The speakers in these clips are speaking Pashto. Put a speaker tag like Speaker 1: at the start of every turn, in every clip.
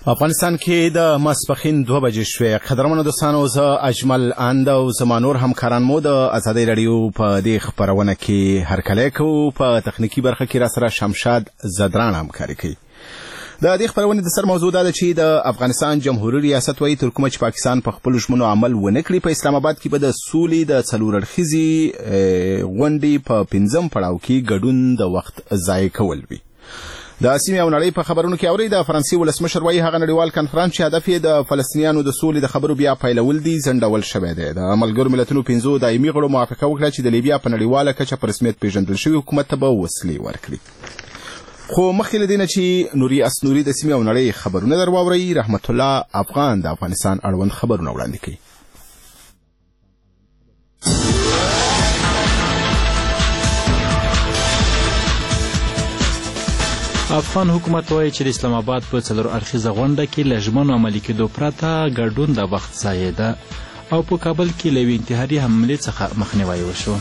Speaker 1: افغانستان کې د ماسپښین 2 بجې شوې. قدرمنو دوستانو، زه اجمل اند او زما نور همکاران مو د ازادۍ رادیو په دې خپرونه کې هرکلی کوو. په تخنیکي برخه کې راسره شمشاد زدران همکاري کوي. د دې خپرونې د سر موضوع دا ده چې د افغانستان جمهوریت ریاست وایي تر کومه چې پاکستان په خپلو ژمنو عمل ونه کړي، په اسلام آباد کې به د سولې د 4 اړخیزې غونډې په 5م پړاو کې ګډون د وخت ضایع کول وي. د سیمې او نړۍ په خبرونو کې اوري د فرانسې ولسمشر وایي هغه نړیوال کنفرانس چې هدف یې د فلسطینیانو د سولې د خبرو بیا پیلول دي ځنډول شوی دی. د ملګرو ملتونو 5 دایمي غړو موافقه وکړه چې د لیبیا په نړیواله کچه په رسمیت پیژندل شوي حکومت ته به وسلې ورکړي. خو مخکې له دې نه چې نوري اسنوري د سیمې او نړۍ خبرونه در واورئ، رحمت الله افغان د افغانستان اړوند خبرونه وړاندې کوي.
Speaker 2: افغان حکومت وایي چې د اسلام آباد په 4 اړخیزه غونډه کې له ژمنو عملي کېدو پرته ګډون د وخت ضایع ده او په کابل کې له یوې انتحاري حملې څخه مخنیوی وشو.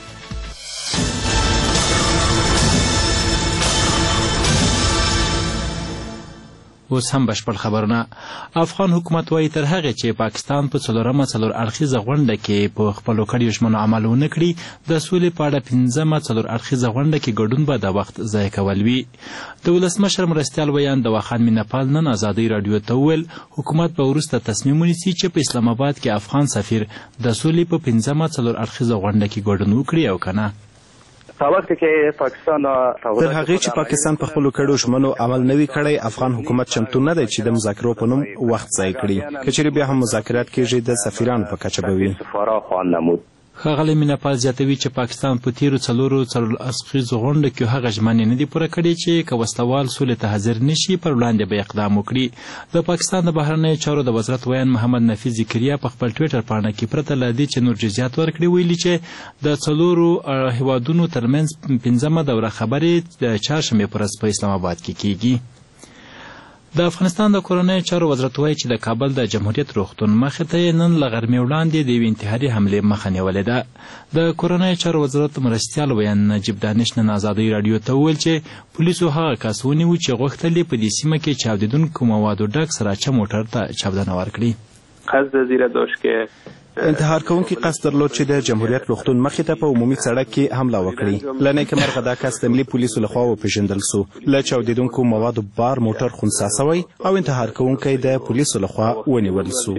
Speaker 2: اوس هم بشپړ خبرونه. افغان حکومت وایي تر هغې چې پاکستان په 4 اړخیزه غونډه کې په خپلو کړیو ژمنو عمل ونه کړي، د سولې په اړه 5مه 4 اړخیزه غونډه کې ګډون به د وخت ضایع کول وي. د ولسمشر مرستیال ویان دواخان مینهپال نن ازادۍ راډیو ته وویل حکومت به وروسته تصمیم ونیسي چې په اسلام آباد کې افغان سفیر د سولې په 5مه 4 اړخیزه غونډه کې ګډون وکړي او که نه.
Speaker 3: تر هغې چې پاکستان په خپلو کړو ژمنو عمل نه وي کړی، افغان حکومت چمتو نه دی چې د مذاکرو په نوم وخت ضایع کړي. که چېرې بیا هم مذاکرات کېږي د سفیرانو په کچه به وي.
Speaker 2: ښاغلی مینهپال زیاتوي چې پاکستان په تیرو 4 اړخیزو غونډو کې هغه ژمنې نه دي پوره کړې چې که وسلوال سولې ته حاضر نه شي پر وړاندې به اقدام وکړي. د پاکستان د بهرنیو چارو د وزارت ویان محمد نفیس ذکریا په خپل ټویټر پاڼه کې پرته له دې چې نور جزیات ورکړي ویلي چې د 4 هیوادونو ترمنځ 5مه دوره خبرې د چهارشنبې په ورځ په اسلام آباد کې کیږي. د افغانستان د کورنیو چارو وزارت وایي چې د کابل د جمهوریت روغتون مخې ته یې نن له غرمې وړاندې د یوې انتحاري حملې مخه نیولې ده. د کورنیو چارو وزارت مرستیال ویان نجیب دانش نن ازادۍ راډیو ته وویل چې پولیسو هغه کس ونیو چې غوښتل یې په دې سیمه کې چاودېدونکو موادو ډک سراچه موټر ته چاودنه ورکړي.
Speaker 4: قصد زیره داشت که
Speaker 3: انتحار کوونکي قصد درلود چې د جمهوریت روغتون مخې ته په عمومي سړک کې حمله وکړي. له نیکه مرغه دا کس د ملي پولیسو لخوا وپېژندل سو. له چاودېدونکو موادو بار موټر خنثی سوی او انتحار کوونکی د پولیسو لخوا ونیول سو.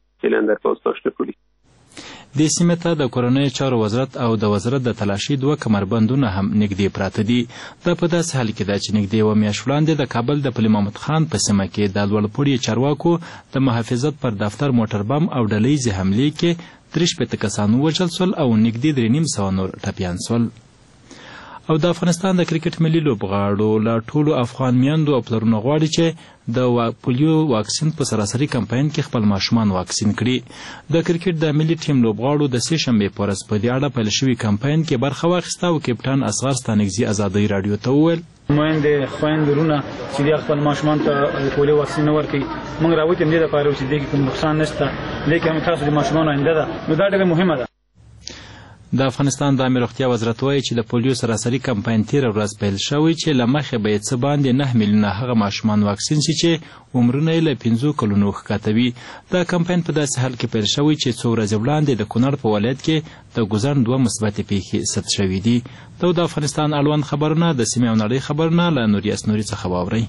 Speaker 2: دې سیمې ته د کورنیو چارو وزارت او د وزارت د تلاشۍ 2 کمربندونه هم نږدې پراته دي. دا په داسې حال کې ده چې نږدې 1 میاشت وړاندې د کابل د پل محمد خان په سیمه کې د لوړپوړي چارواکو د محافظت پر دفتر موټر بم او ډلهییزې حملې کې 63 کسان ووژل سول او نږدې 350 نور ټپیان سول. او د افغانستان د کرکټ ملي لوبغاړو له ټولو افغان میندو او پلرونو غواړي چې د پولیو واکسین په سراسري کمپاین کې خپل ماشومان واکسین کړي. د کرکټ د ملي ټیم لوبغاړو د 3 شنبې په ورځ په دې اړه پیل شوي کمپاین کې برخه واخیسته او کپټان اصغر ستانکزي ازادۍ راډیو ته وویل
Speaker 5: خویندې ورونه چې د خپل ماشومان ته پولیو واکسین ورکړي. موږ راوتیم دې لپاره چې دې کې کوم نقصان نشته، لیکن تاسو د ماشومان آینده ده، نو دا ډېره مهمه ده.
Speaker 2: د افغانستان د عامه روغتیا وزارت وایي چې د پولیو سراسري کمپاین تېره ورځ پیل شوی چې له مخې به یې څه باندې 9 میلیونه هغه ماشومان واکسین شي چې عمرونه یې له 5 کلونو ښکته وي. دا کمپاین په داسې حال کې پیل شوی چې څو ورځې وړاندې د کونړ په ولایت کې د ګوزن 2 مثبتې پیښې ثبت شوي دي. د افغانستان اړوند خبرونه د سیمې او نړۍ خبرونه له نوري اسنوري څخه واورئ.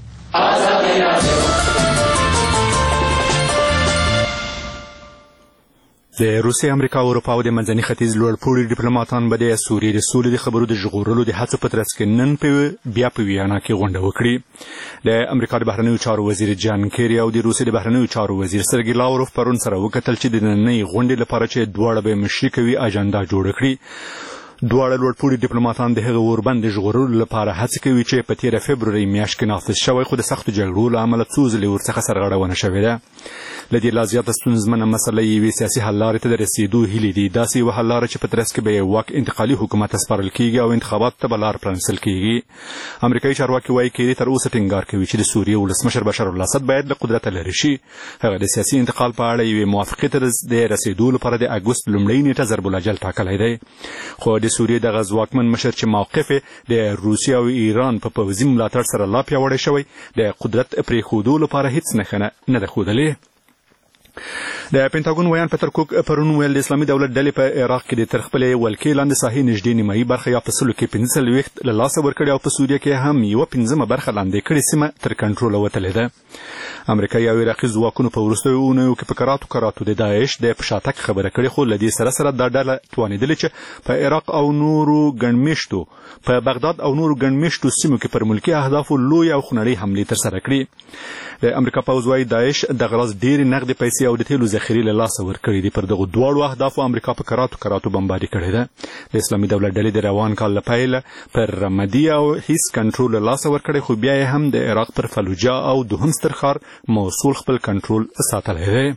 Speaker 6: د روسیې، امریکا او اروپا او د منځني ختیځ لوړپوړي ډیپلوماتان به د سوریې د سولې د خبرو د ژغورلو د هڅو په ترڅ کې نن بیا په ویانا کې غونډه وکړي. د امریکا د بهرنیو چارو وزیر جان کیری او د روسیې د بهرنیو چارو وزیر سرګی لاوروف پرون سره وکتل چې د نننۍ غونډې لپاره چې دواړه به مشري کوي اجنډا جوړه کړي. دواړه لوړپوړي ډیپلوماتان د هغه اوربند د ژغورلو لپاره هڅه کوي چې په 13 فبروري میاشت کې نافذ شوی خو د سختو جګړو له امله څو ځلې ورڅخه سرغړونه شوې ده. له دې لا زیاته ستونزمنه مسله یوې سیاسي حل لارې ته د رسېدو هیلې دي. داسې یوه حل لاره چې په ترڅ کې به یې واک انتقالي حکومت ته سپارل کېږي او انتخاباتو ته به لار پرانیستل کېږي. امریکایي چارواکي وایي کیری تر اوسه ټینګار کوي چې د سوریې ولسمشر بشار الاسد باید له قدرته لرې شي. هغه د سیاسي انتقال په اړه یوې موافقې ته د رسېدو لپاره د اګوست لومړۍ نیټه ضرب الاجل ټاکلی دی. خو د د سوریې دغه ځواکمن مشر چې موقف د روسیې او ایران په پوځي ملاتړ سره لا پیاوړی شوی د قدرت پرېښودو لپاره هیڅ نښه نه ده ښودلې. د پینټاګون ویان پیټر کوک پرون ویل د اسلامي دولت ډلې په عراق کې د تر خپلې ولکې لاندې ساحې نږدې نیمایي برخه یا په سلو کې 45 له لاسه ورکړې او په سوریه کې هم یوه 15 برخه لاندې کړې سیمه تر کنټروله وتلې ده. امریکایي او عراقي ځواکونو په وروستیو اونیو کې په کراتو د داعش د پشاتک خبره کړې، خو له دې سره دا ډله توانېدلې چې په عراق او نورو ګڼمېشتو په بغداد او نورو ګڼمېشتو سیمو کې پر ملکي اهدافو لوی او خونړۍ حملې ترسره کړي. د امریکا پوځ وايي داعش دغه ورځ ډېرې نغدې پیسې او د تیلو ذخیرې له لاسه ورکړي دي. پر دغو دواړو اهدافو امریکا په کراتو بمباري کړې ده. د اسلامي دولت ډلې د روان کال له پیله پر رمدي او هیڅ کنټرول له لاسه ورکړی، خو بیا یې هم د عراق پر فلوجا او دوهم ستر ښار موصول خپل کنټرول ساتلی دی.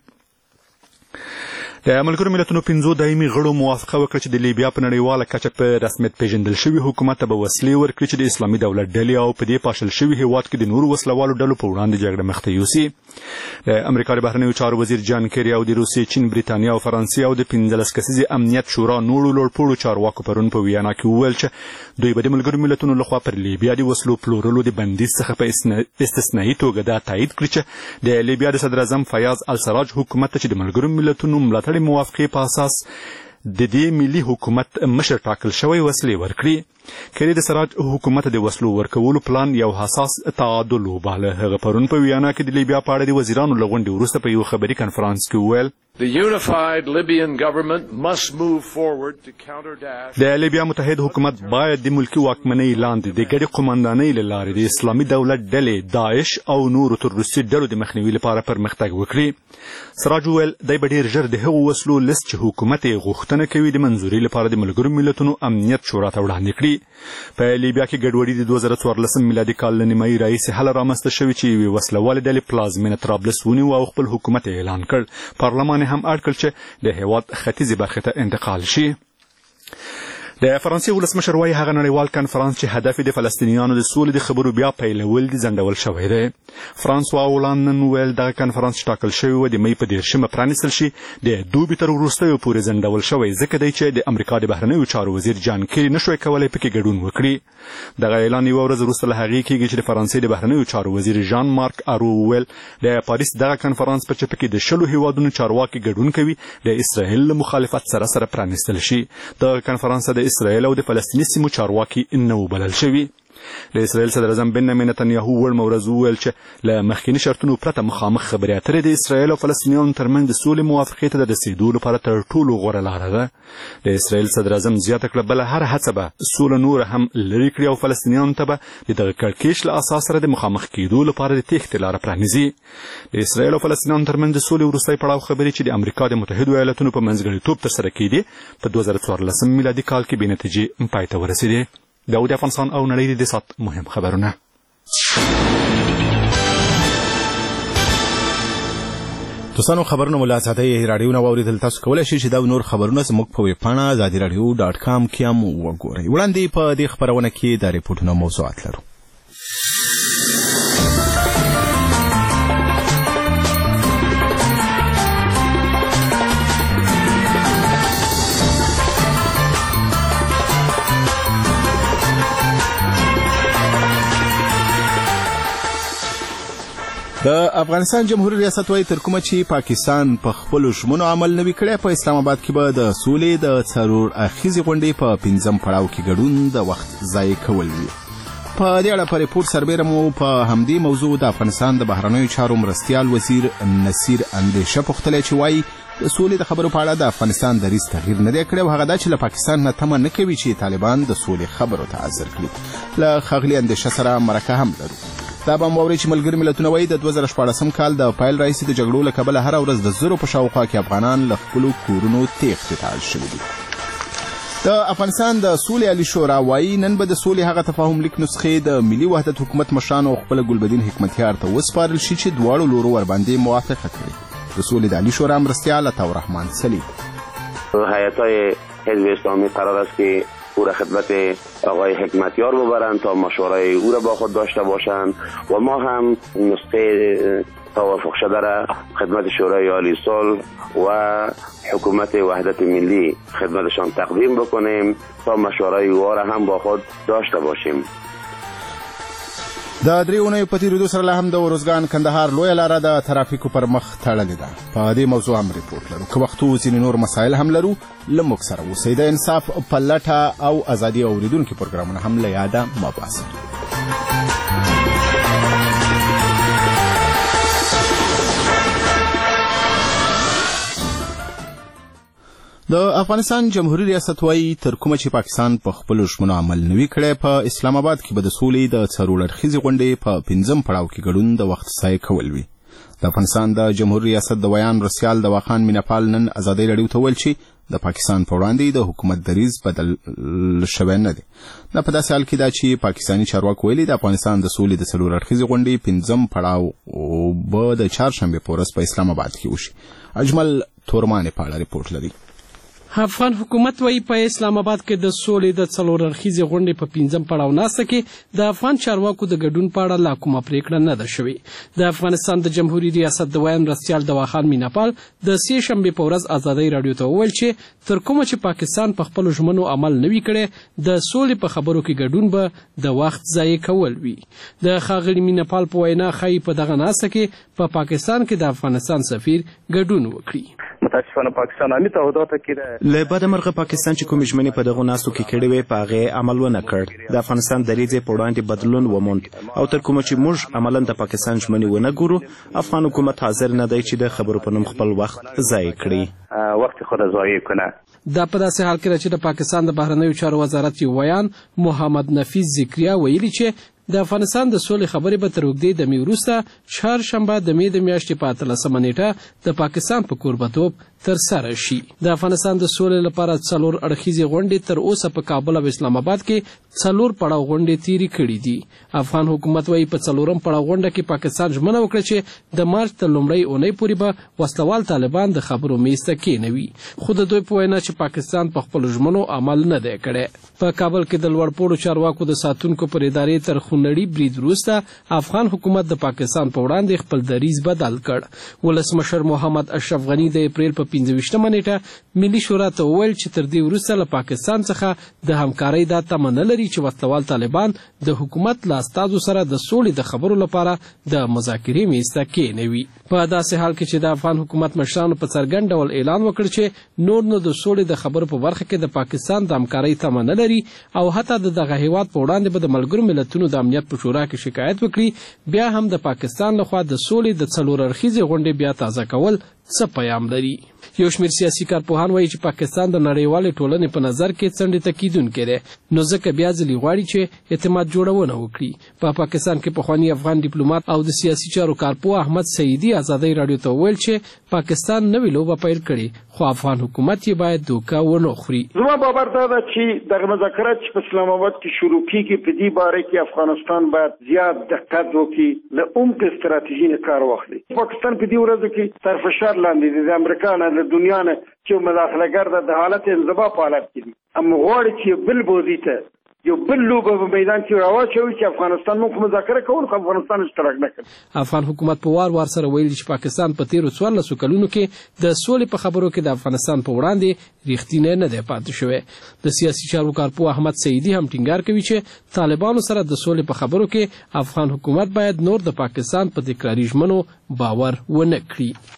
Speaker 6: د ملګرو ملتونو 5 دایمي غړو موافقه وکړه چې د لیبیا په نړیواله کچه په رسمیت پیژندل شوي حکومت ته به وسلې ورکړي چې د اسلامي دولت ډلې او په دې پاشل شوي هیواد کې د نورو وسلوالو ډلو په وړاندې جګړه مخ ته یوسي. د امریکا د بهرنیو چارو وزیر جان کیری او د روسیې، چین، بریتانیا او فرانسې او د 15 کسیزې امنیت شورا نورو لوړپوړو چارواکو پرون په ویانا کې وویل چې دوی به د ملګرو ملتونو لخوا پر لیبیا د وسلو پلورلو د بندیز څخه په استثنایي توګه دا تایید کړي چې د لیبیا د صدر اعظم فیاض السراج حکومت ته چې د ملګرو ملتونو ملاتړ موافقې په اساس د دې ملي حکومت مشر ټاکل شوی وسلې ورکړي. کیری د سراج حکومت د وسلو ورکولو پلان یو حساس تعادل وباله. هغه پرون په ویانا کې د لیبیا په اړه د وزیرانو له غونډې وروسته په یو خبري کنفرانس کې وویل
Speaker 7: The unified Libyan government must move forward to counter Daesh.
Speaker 6: د لیبیا متحد حکومت باید د ملکی واکمنۍ لاندې د ګډې قومندانۍ له لارې د اسلامي دولت ډلې، داعش او نورو تروریستي ډلو د مخنیوي لپاره پرمختګ وکړي. سراج وویل دی به ډېر ژر د هغو وسلو لیست چې حکومت یې غوښتنه کوي د منظوري لپاره د ملګرو ملتونو امنیت شورا ته وړاندې کړي. په لیبیا کې ګډوډي د 2014 میلادي کال له نیمایي راهیسې هله رامنځته شوې چې یوې وسلوالې ډلې پلازمینه طرابلس ونیو او خپل حکومت یې اعلان کړ. پارلمان هم اړ کړ چې د هیواد ختیځې برخې ته انتقال شي. د فرانسې ولسمشر وایي هغه نړیوال کنفرانس چې هدف د فلسطینیانو د سولې د خبرو بیا پیلول دي ځنډول شوی دی. فرانسوا هولند نن ویل دغه کنفرانس چې ټاکل شوی و د مۍ په 10 پرانیستل شي د دوبي تر وروستیو پورې ځنډول شوی ځکه دی چې د امریکا د بهرنیو چارو وزیر جان کیری نشوی کولی پکې ګډون وکړي. دغه اعلان یوه ورځ وروسته له هغې کېږي چې د فرانسې د بهرنیو چارو وزیر ژان مارک ارو وویل د پاریس دغه کنفرانس په چې پکې د 10 هیوادونو چارواکي ګډون کوي د اسرائیل له مخالفت سره پرانیستل شي. دغه کنفرانس د اسرائیل او د فلسطیني سیمو چارواکي نه وبلل شوي. د اسرائیل صدر اعظم بنیامین نتنیاهو وړمه ورځ وویل چې له مخکیني شرطونو پرته مخامخ خبرې اترې د اسرائیل او فلسطینیانو ترمنځ د سولې موافقې ته د رسېدو لپاره تر ټولو غوره لاره ده. د اسرائیل صدر اعظم زیاته کړه بله هر هڅه به سوله نوره هم لرې کړي او فلسطینیانو ته به د دغه کړکېچ له اساس سره د مخامخ کېدو لپاره د تېښتې لاره پرانیزي. د اسرائیل او فلسطینیانو ترمنځ د سولې وروستی پړاو خبرې چې د امریکا د متحدو ایالتونو په منځګړیتوب ترسره کېدې په 2014 میلادي کال کې بې نتیجې پای ته ورسېدې. داود افغانستان او نړۍ د سات مهم خبرونه.
Speaker 1: دوستانو خبرونه مو له ساتي رادیو نه واوریدل. تاسو کولای شئ چې دا نور خبرونه زموږ په ویب پاڼه azadiradio.com کې هم وګورئ. وړاندې په دې خبرونه کې د ریپورتونو موضوعات لرو. د افغانستان جمهوریت ریاست وايي تر کومه چې پاکستان په خپلو ژمنو عمل نه وي کړی په اسلام آباد کې به د سولې د څلور اخیزې غونډې په 5م پړاو کې ګډون د وخت ضایع کول وي. په دې اړه په ریپورټ سربیره مو په همدې موضوع د افغانستان د بهرنیو چارو مرستیال وزیر نصیر اندیشه پوښتلی چې وايي د سولې د خبرو په اړه د افغانستان دریځ تغییر نه دی کړی او هغه دا چې له پاکستان نه تمه نه کوي چې طالبان د سولې خبرو ته حاضر کړي. له ښاغلي اندیشه سره مرکه هم لرو. دا به واورئ چې ملګري ملتونه وایي د 2014 کال د پیل راهیسې د جګړو له کبله هره ورځ د 1000 په شاوخوا کې افغانان له خپلو کورونو تېښتې ته اړ شوي دي. د افغانستان د سولې عالي شورا وایي نن به د سولې هغه تفاهم لیک نسخې د ملي وحدت حکومت مشرانو خپله ګلبدین حکمتیار ته وسپارل شي چې دواړو لورو ورباندې موافقه کړي. د سولې د عالي شورا مرستیال عطا الرحمن سلیم
Speaker 8: هیئت‌های حزب اسلامی قرار است که او را خدمت آقای حکمتیار ببرند تا مشورای او را با خود داشته باشند و ما هم نسخه توافق شده را خدمت شورای عالی صلح و حکومت وحدت ملی خدمتشان تقدیم بکنیم تا مشورای او را هم با خود داشته باشیم.
Speaker 1: د درې اونیو په تېرېدو سره لا هم د ارزګان کندهار لویه لاره د ترافیکو پر مخ تړلې ده. په دې موضوع هم ریپورټ لرو. که وختو ځینې نور مسایل هم لرو، له موږ سره اوسئ. د انصاف په لټه او ازادي اورېدونکي پروګرامونه هم له یاده مه باسئ. د افغانستان جمهوریت ریاست وايي تر کومه چې پاکستان په خپلو ژمنو عمل نه وي کړی، په اسلام آباد کې به د سولې د څلور اړخیزې غونډې په 5م پړاو کې ګډون د وخت ضایع کول وي. د افغانستان د جمهوریت ریاست د ویان رسیال دواخان میناپال نن ازادۍ راډیو ته وویل چې د پاکستان په وړاندې د حکومت دریځ بدل شوی نه دی. دا په داسې حال کې ده چې پاکستاني چارواکو ویلي د افغانستان د سولې د څلور اړخیزې غونډې 5م پړاو به د چهارشنبې په ورځ په اسلام آباد کې وشي. اجمل تورمانې په اړه ریپورټ لري.
Speaker 9: افغان حکومت وايي په اسلام آباد کې د سولې د څلور اړخیزې غونډې په 5م پړاو ناسته کې د افغان چارواکو د ګډون په اړه لا کومه پریکړه نه ده شوې. د افغانستان د جمهوریت ریاست د وایم رسیال دواخان میناپال د سې شنبې په ورځ ازادۍ راډیو ته وویل چې تر کومه چې پاکستان په خپلو ژمنو عمل نه وي کړی، د سولې په خبرو کې ګډون به د وخت ضایع کول وي. د ښاغلي میناپال په وینا ښایي په دغه ناسته کې په پاکستان کې د افغانستان سفیر ګډون وکړي.
Speaker 10: متاسفانه پاکستان امي تعهداتو کې
Speaker 3: له بده مرغه پاکستان چې کومې ژمنې په دغو ناستو کې کړې وې په هغې عمل ونه کړ. د افغانستان دریځ یې په وړاندې بدلون وموند او تر کومه چې موږ عملاً د پاکستان ژمنې ونه ګورو، افغان حکومت حاضر نه دی چې د خبرو په نوم خپل وخت ضایع کړي.
Speaker 10: وخت خود ضایع کنه.
Speaker 9: دا په داسې حال کې ده چې د پاکستان د بهرنیو چارو وزارت یو ویان محمد نفیس ذکریا ویلي چې د افغانستان د سولې خبرې به تر اوږدې دمې وروسته چهارشنبه د مې د میاشتې په 18مه نیټه د پاکستان په کوربتوب ترسره شي. د افغانستان د سولې لپاره څلور اړخیزې غونډې تر اوسه په کابل او اسلام آباد کې 4 پړاو غونډې تیرې کړې دي. افغان حکومت وايي په 4م پړاو غونډه کې پاکستان ژمنه وکړه چې د مارچ تر لومړۍ اونۍ پورې به وسلوال طالبان د خبرو میز ته کېنوي، خو د دوی په وینا چې پاکستان په خپلو ژمنو عمل نه دی کړی. په کابل کې د لوړپوړو چارواکو د ساتونکو پر ادارې تر خونړي برید وروسته افغان حکومت د پاکستان په وړاندې خپل دریځ بدل کړ. ولسمشر محمد اشرف غني د اپریل په 25مه نیټه ملي شورا ته وویل چې تر دې وروسته له پاکستان څخه د همکارۍ دا تمه نه لري چې وسلوال طالبان د حکومت له استازو سره د سولې د خبرو لپاره د مذاکرې میز ته کېنوي. په داسې حال کې چې د افغان حکومت مشرانو په څرګند ډول اعلان وکړ چې نور نو د سولې د خبرو په برخه کې د پاکستان د همکارۍ تمه نه لري او حتی دغه هیواد په وړاندې به د ملګرو ملتونو د امنیت په شورا کې شکایت وکړي، بیا هم د پاکستان لخوا د سولې د څلور اړخیزې غونډې بیا تازه کول څه پیام لري. یو شمېر سیاسي کارپوهان وایي چې پاکستان د نړیوالې ټولنې په نظر کې څنډې ته کیدونکی دی، نو ځکه بیا ځلې غواړي چې اعتماد جوړونه وکړي. په پاکستان کې پخواني افغان ډیپلوماټ او د سیاسي چارو کارپوه احمد سعیدي ازادۍ راډیو ته وویل چې پاکستان نوې لوبه پیل کړې، خو افغان حکومت یې باید دوکه ونه خوري.
Speaker 11: زما باور دا ده چې دغه مذاکرات چې په اسلام آباد کې شروع کیږي په دې باره کې افغانستان باید زیات دقت وکړي، له عمق استراتیژي نه کار واخلي. پاکستان په دې ورځو کې تر فشار لاندې دی، د امریکا نه د دنیا نه چې مداخلهګر د حالت انزوا په حالت کې دي. اما غواړي چې بل بوزي ته یو بل لوبه په میدان کې راواچوي چې افغانستان موږ مذاکره کوو خو افغانستان اشتراک نه کوي.
Speaker 9: افغان حکومت په وار سره ویلي چې پاکستان په تیرو 14 کلونو کې د سولې په خبرو کې د افغانستان په وړاندې ریښتینی نه دی پاتې شوی. د سیاسي چارو کارپوه احمد سعیدي هم ټینګار کوي چې طالبانو سره د سولې په خبرو کې افغان حکومت باید نور د پاکستان په تکراري ژمنو باور ونه کړي.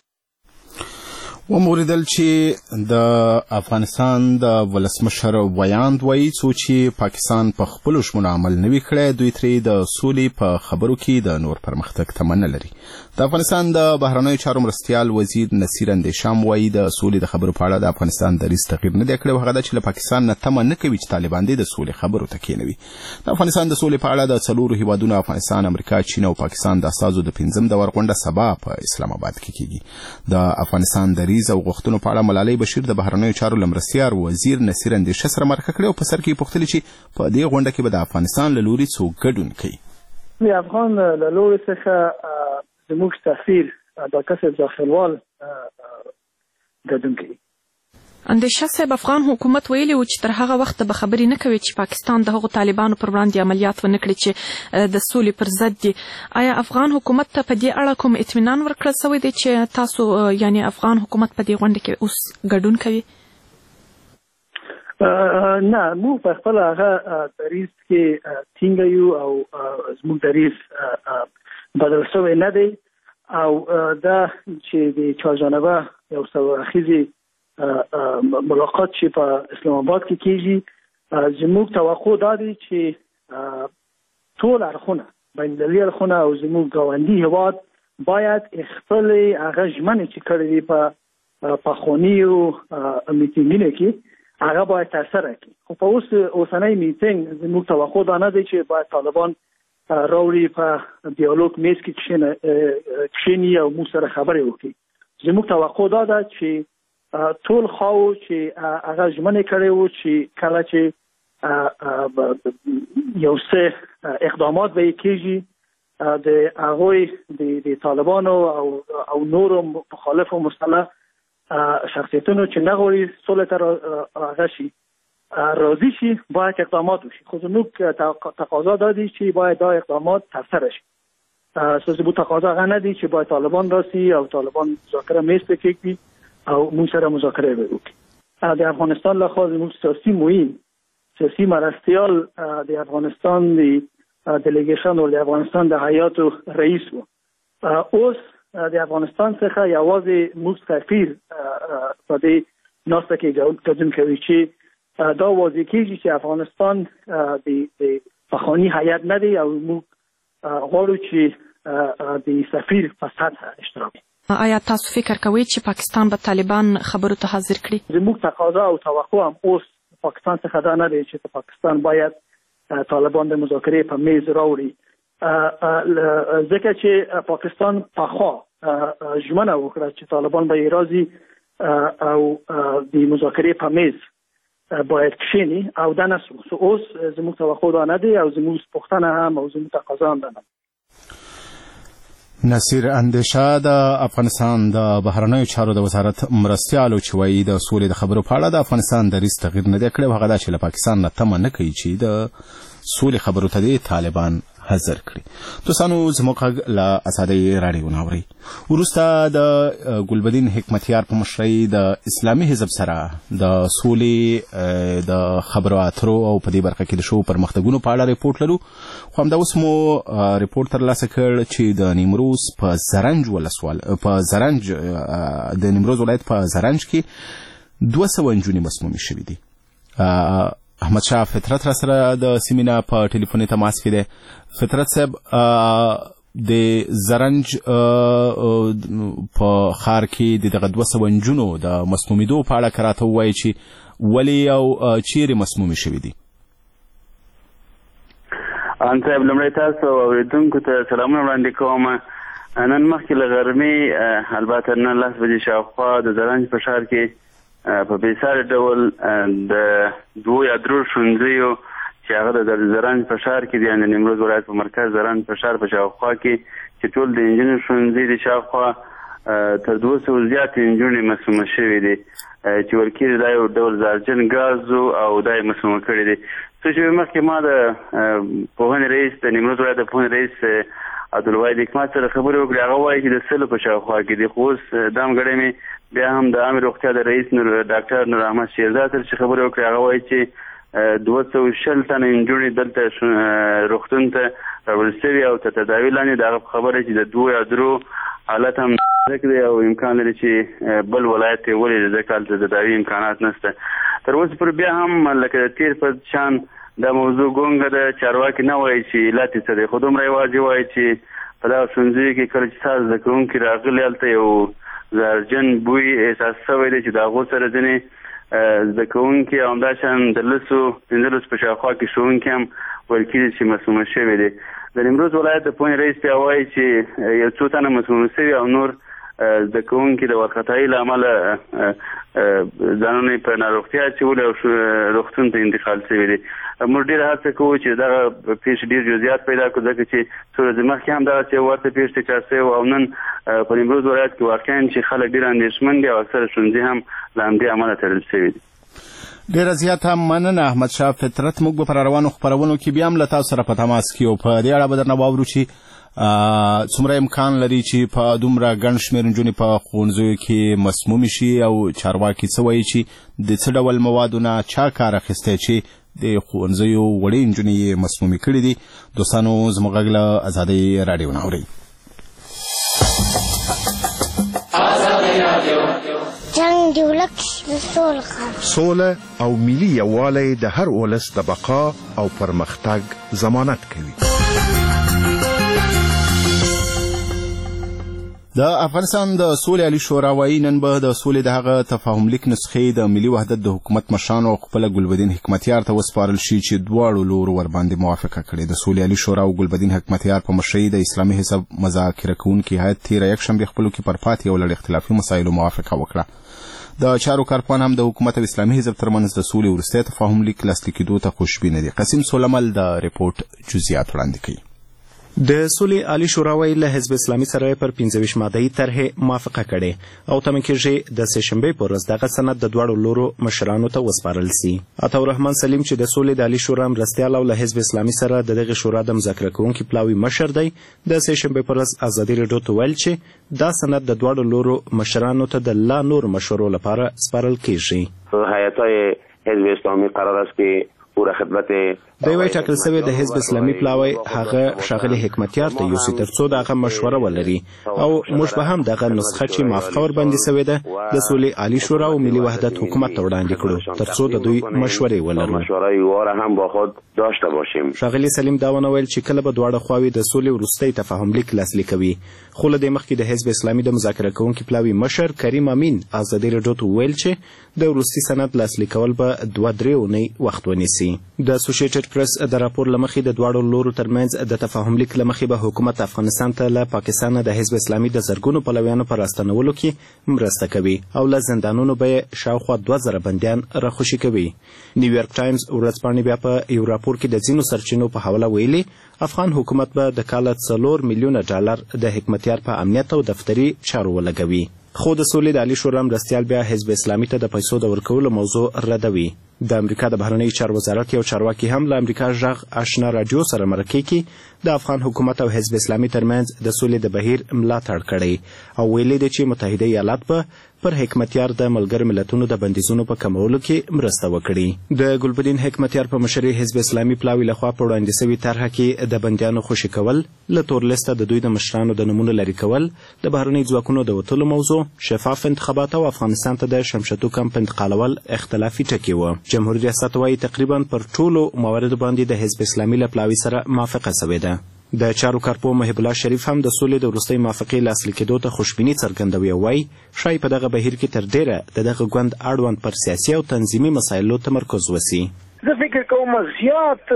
Speaker 1: وموریدل چې د افغانستان د ولسمشر ویاند وایي څو چې پاکستان په خپلو ژمنو عمل نه وي کړی، دوی ترې د سولې په خبرو کې د نور پرمختګ تمه نه لري. د افغانستان د بهرنیو چارو مرستیال وزیر نصیر اندیشام وایي د سولې د خبرو په اړه د افغانستان دریځ تغییر نه دی کړی، هغه دا چې له پاکستان نه تمه نه کوي چې طالبان دې د سولې خبرو ته کېنوي. د افغانستان د سولې په اړه د 4 هیوادونو افغانستان، امریکا، چین او پاکستان د استازو د 5م دور غونډه سبا په اسلام آباد کې کیږي. د افغانستان دریځ او غوښتنو په اړه ملالۍ بشیر د بهرنیو چارو لمرستیال وزیر نصیر اندیشه سره مرکه کړې او په سر کې پوښتلې چې په دې غونډه کې به د افغانستان له لوري څوک ګډون کوي.
Speaker 12: د افغان له لوري څخه زموږ سفیر ډاکټر صاحب ځاخیلوال ګډون کوي.
Speaker 13: اندیشه صاحب افغان حکومت ویلي و چې تر هغه وخته به خبرې نه کوي چې پاکستان د هغو طالبانو پر وړاندې عملیات ونه کړي چې د سولې پر ضد دي. آیا افغان حکومت ته په دې اړه کوم اطمینان ورکړل شوی دی چې تاسو یعنی افغان حکومت په دې غونډه کې اوس ګډون کوي؟
Speaker 12: نه، موږ په خپل هغه دریځ کې ټینګ یو او زموږ دریځ بدل شوی نه دی او دا چې د چهارجانبه یو څو اخیزي ملاقات چې په اسلام آباد کې کیږي، زموږ توقع دا دی چې ټول اړخونه بین المللي اړخونه او زموږ ګاونډي هیواد باید خپل هغه ژمنې چې کړې دي په پخوانیو میټینګونو کې هغه باید ترسره کړي. خو په اوسنۍ میټینګ زموږ توقع دا نه دی چې باید طالبان راوړي په ډیالوګ میز کې کښېني او موږ سره خبرې وکړي. زموږ توقع دا ده چې ټول خواو چې هغه ژمنې کړې وو چې کله چې یو څه اقدامات به یې کېږي د هغوی د طالبانو او نورو مخالفو مسلح شخصیتونو چې نه غواړي سولې ته هغه شي راضي شي باید اقدامات وشي. خو زموږ تقاضا دا دی چې باید دا اقدامات ترسره شي. زموږ تقاضا هغه نه دی چې باید طالبان راسي او طالبان مذاکره میز ته کېږدي او موږ سره مذاکره وکړي. د افغانستان لخوا زموږ سیاسي معین، سیاسي مرستیال د افغانستان د دلیګیشن او د افغانستان د هیاتو رئیس و. اوس د افغانستان څخه یوازې موږ سفیر په دې ناسته کې ګډون کوي چې دا واضح کېږي چې افغانستان د پخواني هیات نه دی او موږ غواړو چې د سفیر په سطح اشتراک.
Speaker 13: آیا تاسو فکر کوئ چې پاکستان به طالبان خبرو ته حاضر کړي؟
Speaker 12: زموږ تقاضا او توقع هم اوس پاکستان څخه دا نه دی چې پاکستان باید طالبان د مذاکرې په میز راوړي، ځکه چې پاکستان پخوا ژمنه وکړه چې طالبان به یې راځي او د مذاکرې په میز باید کښېني او دا نه سو. اوس زموږ توقع دا نه دی او زموږ پوښتنه هم او زموږ تقاضا هم دا نه.
Speaker 1: نصیر اندیشه د افغانستان د بهرنیو چارو د وزارت مرستیالو چې وایي د سولې د خبرو په اړه د افغانستان دریځ تغیر نه دی کړی، هغه دا چې له پاکستان نه تمه نه کوي چې د سولې خبرو ته د طالبان حاضر کړي. دوستانو زموږ غږ له ازادۍ راډیو نه اورئ. وروسته د ګلبدین حکمتیار په مشرۍ د اسلامي حزب سره د سولې د خبرو اترو او په دې برخه کې د شو پرمختګونو په اړه ریپورټ لرو. خو همدا اوس مو ریپورټ ترلاسه کړ چې د نیمروز په زرنج د نیمروز ولایت په زرنج کې 200 نجونې مسمومې شوې دي. احمد شاه فطرت را سره د سیمینا په ټلیفوني تماس کې دی. فطرت صاحب، د زرنج په ښار کې دغه 200 نجونو د مسمومیدو په اړه راته ووایي چې ولې او چیرې مسمومې شوې دي.
Speaker 10: ان صاحب لمړی تاسو اوریدونکو ته سلامونه وړاندې کوم. نن مخکې له غرمې البته نن 10 بجې شاوخوا د زرنج په ښار کې په بېساري ډول د 2 یا 3 ښوونځیو چې هغه د زرنج په ښار کې دي، یعنې نیمروز ولایت په مرکز زرنج په ښار په شاوخوا کې چې ټول د نجونو ښوونځي دي شاوخوا تر 200 زیاتې نجونې مسمومه شوې دي چې ورکېږي دا یو ډول زهرجن ګاز او دا یې مسمومه کړي دي. څه چې مخکې ما د پوهنې رئیس د نیمروز ولایت د پوهنې رئیس عبدالواحد حکمت سره خبرې وکړې. هغه وایي چې د 100 په شاوخوا کې دي. خو اوس دا هم ګډی مې بیا هم د عامې روغتیا د رئیس ډاکټر نور احمد شیرزاد سره چې خبرې وکړې هغه وایي چې 240 تنه نجونې دلته روغتون ته راوړل شوي او تر تداوي لاندې د هغه په خبره چې د 2 یا 3 حالت هم ځکه دی او امکان لري چې بل ولایت یې ولې ځکه هلته د تداوي امکانات نشته. تر اوسه پورې بیا هم لکه د تیر په شان دا موضوع ګونګه ده. چارواکي نه وایي چې علت یې څه دی، خو دومره یوازې وایي چې په دغه ښوونځیو کې کله چې ستا زده کوونکي راغلي هلته یو زهرجن بوی احساس شوی دی چې د هغو سره ځینې زده کوونکي او همداشان د 15 په شاوخوا کې ښوونکي هم ویل کېږي چې مسمومه شوي دي. د نیمروز ولایت د پوهنې رئیس بیا وایي چې یو څو تنه مسمومه شوي او نور زده کوونکي د وارخطایي له امله ځانونه په ناروغتیا اچولي او روغتون ته انتقال شوي دي. موږ ډېره هڅه کوو چې دغه پیښې ډېر جزئیات پیدا کړو، ځکه چې څو ورځې مخکې هم دغسې ورته پیښې تکرار شوې او نن په نیمروز ولایت کې واقعا چې خلک ډېر اندېښمن دي او اکثره ښوونځي هم له همدې امله تړل شوي دي.
Speaker 1: ډیره زیاته مننه احمد شاه فطرت. موږ به پر روانو خپرونو کې بیا هم له تاسو سره په تماس کې او په دې اړه به درنه واورو چې څومره امکان لري چې په دومره ګڼ شمېر نجونې په ښوونځیو کې مسمومې شي او چارواکي څه وایي چې د څه ډول موادو نه چا کار اخیستی چې د ښوونځیو وړې نجونې یې مسمومې کړي دي. دوستانو زموږ غږ له ازادۍ راډیو نه اورئ.
Speaker 14: جنگ دی ولک سوله او ملي یووالی د هر ولس د بقا او پرمختګ ضمانت کوي.
Speaker 1: د افغانستان د سولې عالي شورا وایي نن به د سولې د هغه تفاهم لیک نسخې د ملي وحدت د حکومت مشرانو او خپله ګلبدین حکمتیار ته وسپارل شي چې دواړو لورو ورباندې موافقه کړې. د سولې عالي شورا او ګلبدین حکمتیار په مشرۍ د اسلامي حزب مذاکره کوونکي هیئت تېره یکشنبې خپلو کې پر پاتې یو لړ اختلافي مسایلو موافقه وکړه. د چارو کارپوهان هم د حکومت او اسلامي حزب ترمنځ د سولې وروستی تفاهم لیک لاسلیک کېدو ته خوشبینه دي. قاسم سولمل د ریپورټ جزئیات وړاندې کوي.
Speaker 3: د سولې عالي شورا وایي له حزب اسلامي سره پر 25 ماده‌ای طرحې موافقه کړې او تمه کېږي د سهشنبې په ورځ دغه سند د دواړو لورو مشرانو ته وسپارل سي. عطاالرحمن سلیم چې د سولې د عالي شورا مرستیال او له حزب اسلامي سره د دغه شورا د مذاکره کوونکي پلاوي مشر دی، د سهشنبې په ورځ ازادي راډیو ته ویل چې دا سند د دواړو لورو مشرانو ته د لا نور مشورو لپاره سپارل کېږي.
Speaker 8: هیئت‌های حزب اسلامي قرار است که پوره خدمت
Speaker 3: د یوې ټاکل سوی د حزب اسلامي پلاوی هغه ښاغلي حکمتیار ته یوسي تر څو د هغه مشوره ولري او موږ به هم دغه نسخه چې موافقه ورباندې سوې ده د سولې عالي شورا او ملي وحدت حکومت ته وړاندې کړو تر څو د دوی مشورې ولرو.
Speaker 8: مشوره‌ای واره هم با خود داشته باشیم.
Speaker 3: ښاغلي سلیم دا ونه ویل چې کله به دواړه خواوې د سولې وروستی تفاهم لیک لاسلیک کوي، خو له دې مخکې د حزب اسلامي د مذاکره کوونکي پلاوي مشر کریم امین ازادي راډیو ته ویل چې د وروستي سند لاسلیک کول به 2-3 اونۍ وخت ونیسي. د اسوسییټډ پریس د راپور لمخې د دواړو لورو ترمنځ د تفاهم لیک لمخې به حکومت افغانستان ته له پاکستان د حزب اسلامي د زرګونو پلویانو په راستنولو کې مرسته کوي او له زندانونو به شاوخوا 2000 بندیان راخوشي کوي. نیویارک ټایمز ورځپاڼې بیا په یو راپور کې د ځینو سرچینو په حواله ویلي افغان حکومت به د کاله 4 میلیونه ډالر د حکمتیار په امنیت او دفتري چارو ولګوي. خو د سولې د عالي شورا مرستیال بیا حزب اسلامي ته د پیسو د ورکولو موضوع ردوي. د امریکا د بهرنیو چارو وزارت یو چارواکي هم له امریکا غږ آشنا راډیو سره مرکې کې د افغان حکومت او حزب اسلامي ترمنځ د سولې د بهیر ملاتړ کړی او ویلي دی چې متحده ایالات به پر حکمتیار د ملګرو ملتونو د بندیزونو په کمولو کې مرسته وکړي. د ګلبدین حکمتیار په مشرۍ حزب اسلامي پلاوي لخوا په وړاندې سوي طرحه کې د بندیانو خوشي کول، له تور لیسته د دوی د مشرانو د نومونو لرې کول، د بهرنیو ځواکونو د وتلو موضوع، شفاف انتخابات او افغانستان ته د شمشتو کمپ انتقالول اختلافي ټکي وو. جمهوریت ریاست وایي تقریبا پر ټولو مواردو باندې د حزب اسلامي له پلاوي سره موافقه سوې ده. د چارو کارپوه محب الله شریف هم د سولې د وروستۍ موافقې لاسلیک کېدو ته خوشبیني څرګندوي او وایي ښایي په دغه بهیر کې تر ډیره د دغه ګوند اړوند پر سیاسي او تنظیمي مسایلو تمرکز وسي.
Speaker 11: زه فکر کوم زیات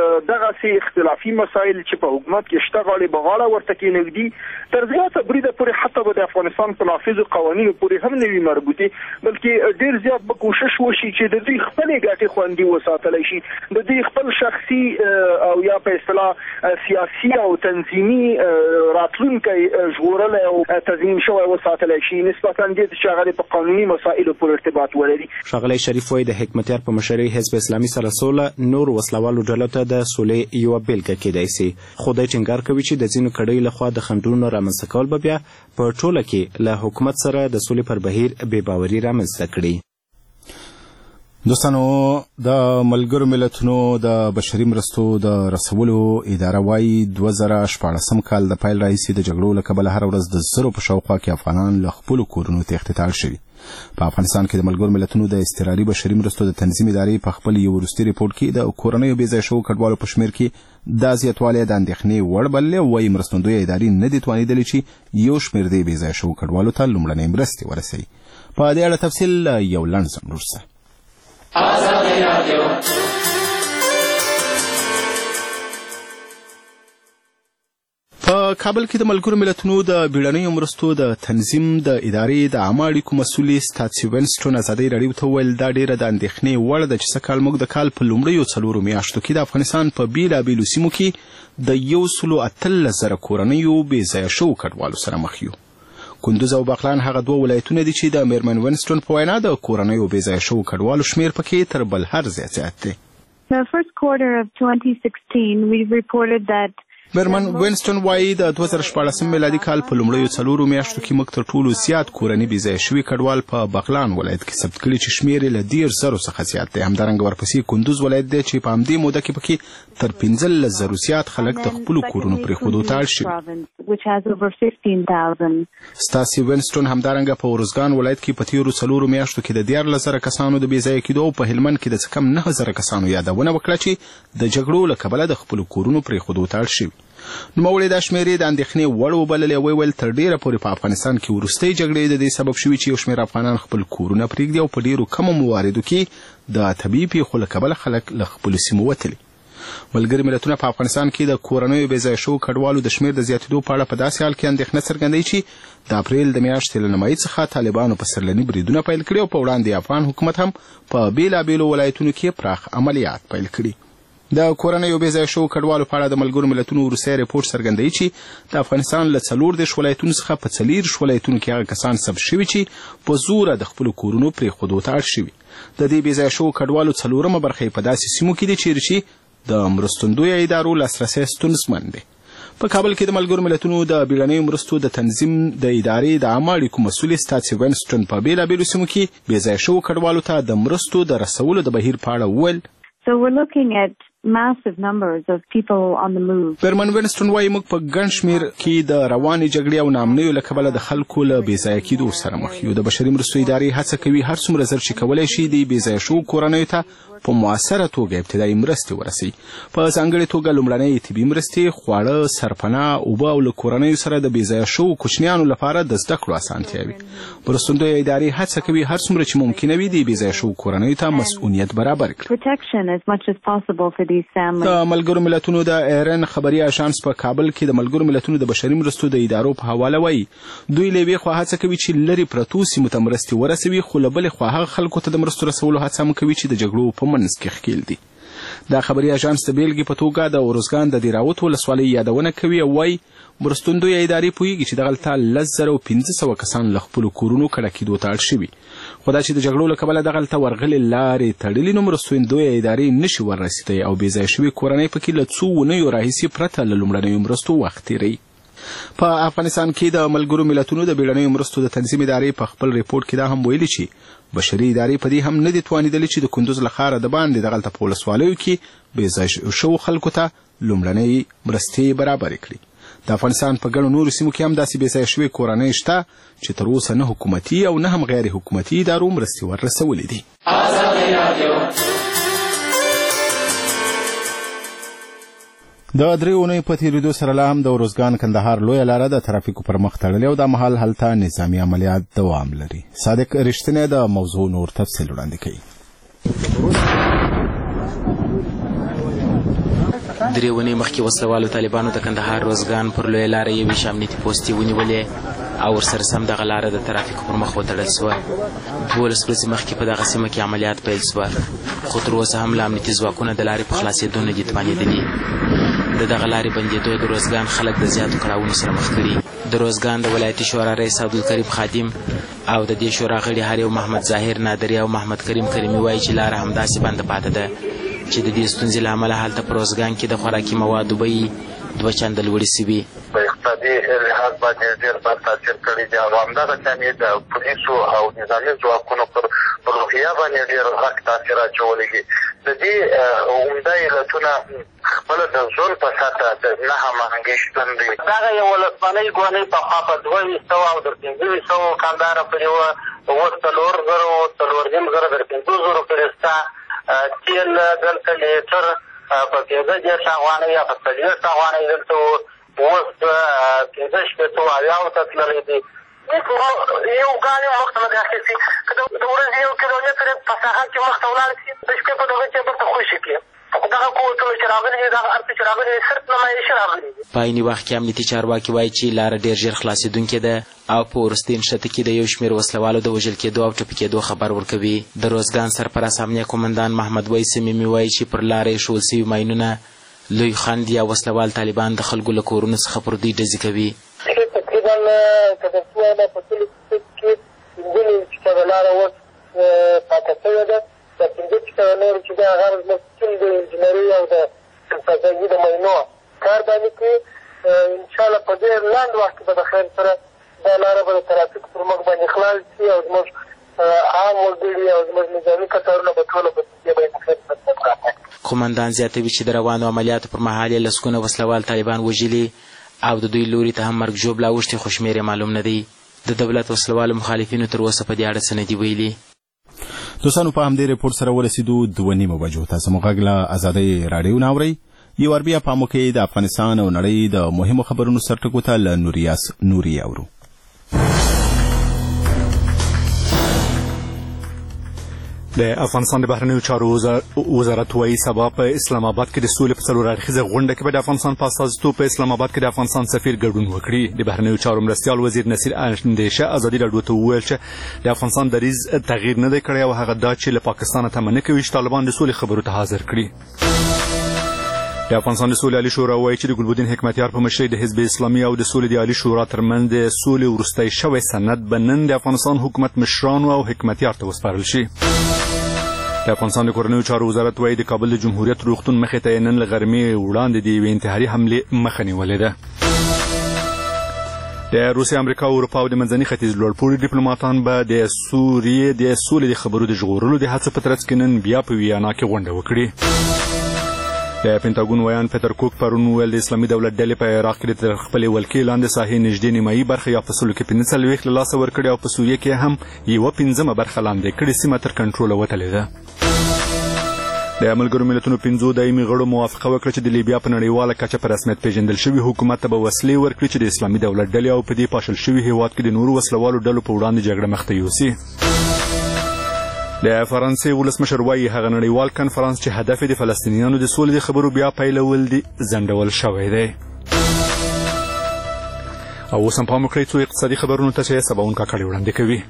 Speaker 11: دغسې اختلافي مسایل چې په حکومت کې شته غاړې په غاړه ورته کېنږدي تر زیاته بریده پورې حتی به د افغانستان په نافذو قوانینو پورې هم نه وي مربوطې، بلکې ډېر زیات به کوشش وشي چې د دوی خپلې ګټې خوندي وساتلی شي، د دوی خپل شخصي او یا په اصطلاح سیاسي او تنظیمي راتلونکی ژغورلی او تضمین شوی وساتلی شي نسبتا دې چې هغه په قانوني مسایلو پورې ارتباط ولري.
Speaker 3: ښاغلی شریف وایي د حکمتیار په مشرۍ حزب اسلامي سره سوله نور وسلوالو ډلو ته د سولې یوه بیلګه کېدای سي، خو دی ټینګار کوي چې د ځینو کړیو لخوا د خنډونو رامنځته کول به بیا په ټوله کې له حکومت سره د سولې پر بهیر بې باوري رامنځته کړي.
Speaker 1: دوستانو د ملګرو ملتونو د بشري مرستو د رسولو اداره وایي 2014 کال د پیل راهیسې د جګړو له کبله هره ورځ د زرو په شاوخوا کې افغانان له خپلو کورونو تښتېدل شوي. په افغانستان کې د ملګرو ملتونو د اضطراري بشري مرستو د تنظیم ادارې په خپل یو وروستي ریپورټ کې د کورنیو بې ځای شوو کډوالو په شمېر کې دا زیاتوالی د اندېښنې وړ بللی او وایي مرستندویه ادارې نه دي توانېدلې چې یو شمېر دې بې ځای شوو کډوالو ته لومړنۍ مرستې ورسوي. په دې اړه تفصیل یو لنډ ځنډ وروسته. په په کابل کې د ملګرو ملتونو د بیړنیو مرستو د تنظیم د ادارې د عامه اړیکو مسؤل ستاسي وینسټون ازادۍ راډیو ته وویل دا ډیره د اندېښنې وړ ده چې سږکال موږ د کال په لومړیو 4 میاشتو کې د افغانستان په بیلابیلو سیمو کې د 118,000 کورنیو بې ځایه شوو کډوالو سره مخ یو. کندوز او بغلان هغه 2 ولایتونه دي چې د میرمن وینسټون په وینا د کورنیو بې ځایه شوو کډوالو شمیر پکې تر بل هر ځای زیات دی.
Speaker 15: The first quarter of 2016 we reported that
Speaker 1: میرمن وینسټون وایي د 2014 میلادي کال په لومړیو 4 میاشتو کې موږ تر ټولو زیات کورني بې ځایه شوي کډوال په بغلان ولایت کې ثبت کړي چې شمیر یې له 10,000 څخه زیات دی. همدارنګه ورپسې کندوز ولایت دی چې په همدې موده کې پکې تر 15,000 زیات خلک د خپلو کورونو پرېښودو ته اړ شوي. ستاسي وینسټون همدارنګه په ورزګان ولایت کې په تېرو 4 میاشتو کې د 14,000 کسانو د بې ځایه کېدو او په هلمند کې د څه کم 9,000 کسانو یادونه وکړه چې د جګړو له کبله د خپلو کورونو پرېښودو ته اړ شوي. نوموړي دا شمېرې د اندېښنې وړ وبللې او ویل تر ډیره پورې په افغانستان کې وروستۍ جګړې د دې سبب شوي چې یو شمېر افغانان خپل کورونه پرېږدي او په ډیرو کمو مواردو کې د طبیعي پیښو له کبله خلک له خپلو سیمو وتلي. ملګري ملتونه په افغانستان کې د کورنیو بې ځایه شوو کډوالو د شمېر د زیاتېدو په اړه په داسې حال کې اندېښنه څرګندوي چې د اپریل د میاشتې له نیمایي څخه طالبانو په سرلني بریدونه پیل کړي او په وړاندې افغان حکومت هم په بېلابېلو ولایتونو کې پراخ عملیات پیل کړي. د کورنیو بې ځایه شوو کډوالو په اړه د ملګرو ملتونو وروستی ریپورټ څرګندوي چې د افغانستان له 40 ولایتونو څخه په 40 ولایتونو کې هغه کسان ثبت شوي چې په زوره د خپلو کورونو پرېښودو ته اړ شوي. د دې بې ځایه شوو کډوالو 4مه برخه په داسې سیمو کې دي چیرې چې د مرستندویه ادارو لاسرسی ستونزمن دی. په کابل کې د ملګرو ملتونو د بیړنیو مرستو د تنظیم د ادارې د عامه اړیکو مسؤل ستاسي وینسټون په بېلابېلو سیمو کې بې ځایه شوو کډوالو ته د مرستو د رسولو د بهیر په اړه وویل
Speaker 15: So we're looking at massive numbers of people on the move.
Speaker 1: میرمن وینسټون وایي موږ په ګڼ شمېر کې د روانې جګړې او ناامنیو له کبله د خلکو له بې ځایه کېدو سره مخ یو. د بشري مرستو ادارې هڅه کوي هر څومره ژر چې کولی شي د بې ځایه شوو کورنیو ته په مؤثره توګه ابتدایي مرستې ورسوي. په ځانګړې توګه لومړنۍ طبي مرستې، خواړه، سرپناه، اوبه او له کورنیو سره د بې ځایه شوو کوچنیانو لپاره د زده کړو اسانتیاوي. مرستندویه ادارې هڅه کوي هر څومره چې ممکنه وي د بې ځایه شوو کورنیو ته مسؤلیت برابر کړي. د ملګرو ملتونو د ایرن خبري اژانس په کابل کې د ملګرو ملتونو د بشري مرستو د ادارو په حواله وایي دوی له یوې خوا هڅه کوي چې لرې پرتو سیمو ته مرستې ورسوي، خو له بلې خوا هغه خلکو ته د مرستو رسولو هڅه هم کوي چې د جګړو په منځ کې ښکېل دي. دا خبري اژانس د بیلګې په توګه د ورزګان د دیراوت ولسوالۍ یادونه کوي او وایي مرستندویه ادارې پوهېږي چې دغلته 10,500 کسان له خپلو کورونو کډه کېدو ته اړ شوي. خو دا چې د جګړو له کبله دغلته ورغلې لارې تړلې نو مرستندویه ادارې نشي وررسېدی او بې ځایه شوې کورنۍ پکې له څو اونیو راهیسې پرته له لومړنیو مرستو وخت تېروي. په افغانستان کې د ملګرو ملتونو د بیړنیو مرستو د تنظیم ادارې په خپل ریپورټ کې دا هم ویلي چې بشري ادارې په دې هم نه دي توانېدلې چې د کندوز له ښاره د باندې دغلته په ولسوالیو کې بې ځایه شوو خلکو ته لومړنۍ مرستې برابرې کړي. د افغانستان په ګڼو نورو سیمو کې هم داسې بې ځایه شوې کورنۍ شته چې تر اوسه نه حکومتي او نه هم غیر حکومتي ادارو مرستې وررسولې دي. د 3 اونیو په تېرېدو سره لا هم د ورزګان کندهار لویه لاره د ترافیکو پر مخ تړلې او دا مهال هلته نظامي عملیات دوام لري. صادق رښتینی د موضوع نور تفصیل وړاندې کوي.
Speaker 16: 3 اونۍ مخکې وسلوالو طالبانو د کندهار روزګان پر لویه لاره یوې امنیتي پوستې ونیولې او ورسره سم دغه لاره د ترافیکو پر مخ وتړل سوه. 12 ورځې مخکې په دغه سیمه کې عملیات پیل سوه، خو تر اوسه هم له امنیتي ځواکونه د لارې په خلاصېدو نه دي توانېدلي. د دغه لارې بندېدو د روزګان خلک د زیاتو کړاوونو سره مخ کړي. د روزګان د ولایتي شورا رئیس عبدالکریم خادم او د دې شورا غړي هر یو محمد ظاهر نادري او محمد کریم کریمي وایي چې لاره همداسې بنده پاتې ده چې د دې ستونزې له امله هلته په روزګان کې د خوراکي موادو بیې 2 چنده لوړې سوي.
Speaker 17: په اقتصادي لحاظ باندې ډېر بد تاثیر کړی دی او همدغه شان یې د پولیسو او نظامي ځواکونو پر روحیه باندې ډېر غټ تاثیر اچولی دی. د دې عمده علتونه خپله د ژوند په سطحه د نه هماهنګۍ شتون دی. دغه یو ولسمانۍ ګوانۍ پخوا په 200 او در 500 کانداره پورې وه، اوس 4,000 4,500 در 5,000 پورې شته. تېل دلته لیټر په 15 افغانۍ یا په 40 افغانۍ دلته اوس 15 ته تللی دی. یو ګام یې مخته نه دی اخیستي. که د ورځې 1 کیلومتر په ساحه کې مخته ولاړ شي، د شپې په دغه کې به ته خوشي کړي. دغه قوتونه چې راغلي دي دغه هر څه چې راغلي دي صرف نمایشي راغلي دي.
Speaker 16: په عیني وخت کې امنیتي چارواکي وایي چې لاره ډېر ژر خلاصېدونکې ده او په وروستي نښته کې د یو شمېر وسلوالو د وژل کېدو او ټپي کېدو خبر ورکوي. د روزګان سرپرست امنیه قومندان محمد وی صمیمي وایي چې پر لاره ایښودل سوي ماینونه لوی خنډ یا وسلوال طالبان د خلکو له کورونو څخه پر دوی ډزې کوي.
Speaker 17: تقریبا که درته ووایم په ټولو کې 5 لاره اوس پاکه شوې ده. د 5 نور چې دی هغه زموږ ټول د انجینري او د سازګي د ماینو کار باندې کوي. انشاءالله په ډېر لنډ وخت کې به د خیر سره دا لاره به د ترافیک پر مخ باندې خلاص شي او زموږ عام وګړي او زموږ نظامي کتارونه به ټوله په دې باندې خیر سره.
Speaker 16: قومندان زیاتوي چې د روانو عملیاتو پر مهال یې لسګونه وسلوال طالبان وژلي او د دوی لوري ته هم مرګ ژوبله اوښتې خو شمېر یې معلوم نه دی. د دولت وسلوالو مخالفینو تر اوسه په دې اړه څه نه دي ویلي.
Speaker 1: دوستانو په همدې رپورټ سره ورسېدو 2:30 بجو. تاسو مو غږ له ازادۍ راډیو نه اورئ. یو ور بیا په موږ کې د افغانستان او نړۍ د مهمو خبرونو سرټکو ته له نوري اورو.
Speaker 6: د افغانستان د بهرنیو چارو وزارت وایي سبا په اسلام آباد کې د سولې په څلور اړخیزه غونډه کې به د افغانستان په استازیتوب په اسلام آباد کې د افغانستان سفیر ګډون وکړي. د بهرنیو چارو مرستیال وزیر نصیر اندیشه ازادي راډیو ته وویل چې د افغانستان دریځ تغییر نه دی کړی او هغه دا چې له پاکستانه تمه نه کوي چې طالبان د سولې خبرو ته حاضر کړي. د افغانستان د سولې عالي شورا وایي چې د ګلبدین حکمتیار په مشرۍ د حزب اسلامي او د سولې د عالي شورا ترمنځ د سولې وروستی شوی سند به نن د افغانستان حکومت مشرانو او حکمتیار ته وسپارل شي. د افغانستان د کورنیو چارو وزارت وایي د کابل د جمهوریت روغتون مخې ته نن له غرمې وړاندې د یوې انتحاري حملې مخه نیولې ده. د روسیې، امریکا او اروپا او د منځني ختیځ لوړپوړي ډیپلوماتان به د سوریې د سولې د خبرو د ژغورلو د هڅو په ترڅ کې نن بیا په ویانا کې غونډه وکړي. د پینټاګون ویان پیټر کوک پرون وویل د اسلامي دولت ډلې په عراق کې د خپلې ولکې لاندې ساحې نږدې نیمایي برخه یا په سلو کې 45 له لاسه ورکړې او په سوریه کې هم 1/5 برخه لاندې کړې سیمه تر کنټروله وتلې ده. د ملګرو ملتونو 5 دایمي غړو موافقه وکړه چې د لیبیا په نړیواله کچه په رسمیت پیژندل شوي حکومت ته به وسلې ورکړي چې د اسلامي دولت ډلې او په دې پاشل شوي هیواد کې د نورو وسلوالو ډلو په وړاندې جګړه مخته یوسي. د فرانسې ولسمشر وایي هغه نړیوال کنفرانس چې هدف د فلسطینیانو د سولې د خبرو بیا پیلول دي ځنډول شوی دی. او اوس هم پام وکړئ څو اقتصادي خبرونو ته چې سباون کاکړي وړاندې کوي.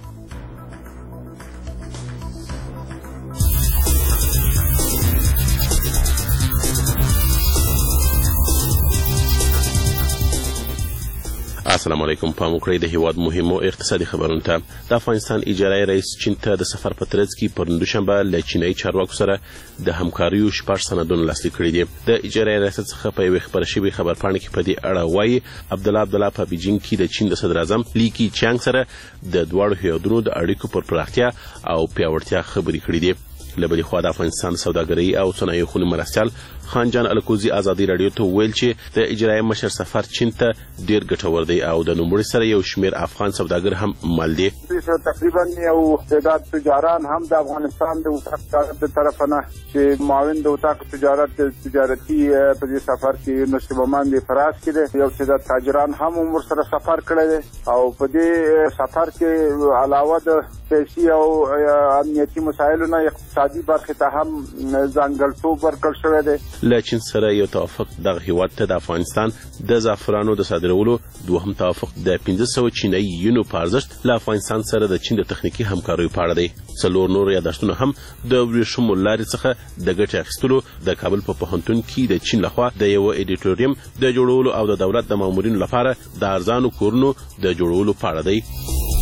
Speaker 18: السلام علیکم. پام وکړئ د هیواد مهمو اقتصادي خبرونو ته. د افغانستان اجرایي رئیس چین ته د سفر په ترڅ کې پر دوشنبه له چینایي چارواکو سره د همکاریو 6 سندونه لاسلیک کړي دي. د اجرایي رئیس څخه په یوې خبره شوې خبرپاڼه کې په دې اړه وایي عبدالله په بیجینګ کې د چین د صدر اعظم لی کیچانګ سره د دواړو هیوادونو د اړیکو پر پراختیا او پیاوړتیا خبرې کړې دي. له بلې خوا د افغانستان سوداګرۍ او صنایعو خونې مرستیال خان جان الکوزي ازادي راډیو ته ویل چې د اجرایي مشر سفر چین ته ډیر ګټور دی او د نوموړي سره یو شمیر افغان سوداګر هم مل دي.
Speaker 19: تقریبا یو تعداد تجاران هم د افغانستان د وزارت د طرف نه چې معاون د وزارت تجارتي په دې سفر کې نصیبمان دي فراس کې یو تعداد تاجران هم ور سره سفر کړی دی او په دې سفر کې علاوه د سیاسي او امنیتي مسایلو نه اقتصادي برخې ته هم ځانګړتوب ورکړل شوی دی.
Speaker 18: له چین سره یو توافق دغه هیواد ته د افغانستان د زعفرانو د صادرولو دوهم توافق د 1500 چینایي یونو په ارزښت له افغانستان سره د چین د تخنیکي همکاریو په اړه دی. څلور نور یادښتونه هم د ورېښمو لارې څخه د ګټې اخیستلو د کابل په پوهنتون کې د چین لخوا د یو ایډیټوریم د جوړولو او د دولت د مامورینو لپاره د ارزانو کورونو د جوړولو په اړه دی.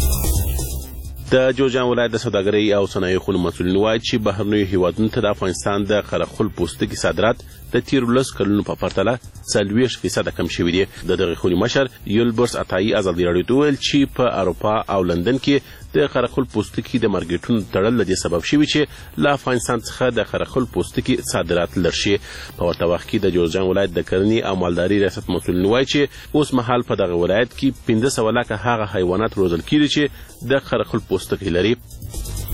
Speaker 18: د جوزجان ولایت د سوداګرۍ او صنایعو خونو مسؤلین وایي چې بهرنیو هیوادونو ته د افغانستان د قرغل پوستکي صادرات د تیرو 10 کلونو په پرتله 40% کم شوي دي. د دغې خونې مشر یولبرس عطایي ازادي راډیو ته وویل چې په اروپا او لندن کې د قرغل پوستکي د مارکیټونو تړل د دې سبب شوي چې له افغانستان څخه د قرغل پوستکي صادرات لږ شي. په ورته وخت کې د جوزجان ولایت د کرنې او مالدارۍ ریاست مسؤلین وایي چې اوس مهال په دغه ولایت کې 1500 لکه هغه حیوانات روزل کېږي چې د قرغل پوستکي لري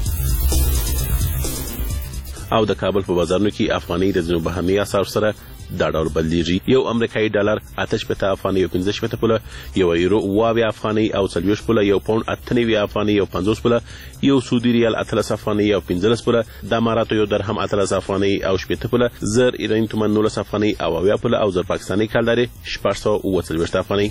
Speaker 18: او د کابل په بازارونو کې افغاني د ځینو بهرني اسعارو سره دا ډول بدلیږي. یو امریکایي ډالر 88 افغانۍ او 15 پوله، یو یورو 28 افغانۍ او 40 پوله، یو پاوند 98 افغانۍ او 50 پوله، یو سعودي ریال 13 افغانۍ او 15 پوله، د اماراتو یو درهم 13 افغانۍ او 80 پوله، زر ایراني تومان 19 افغانۍ او 80 پوله او زر پاکستاني کالداري 640 افغانۍ.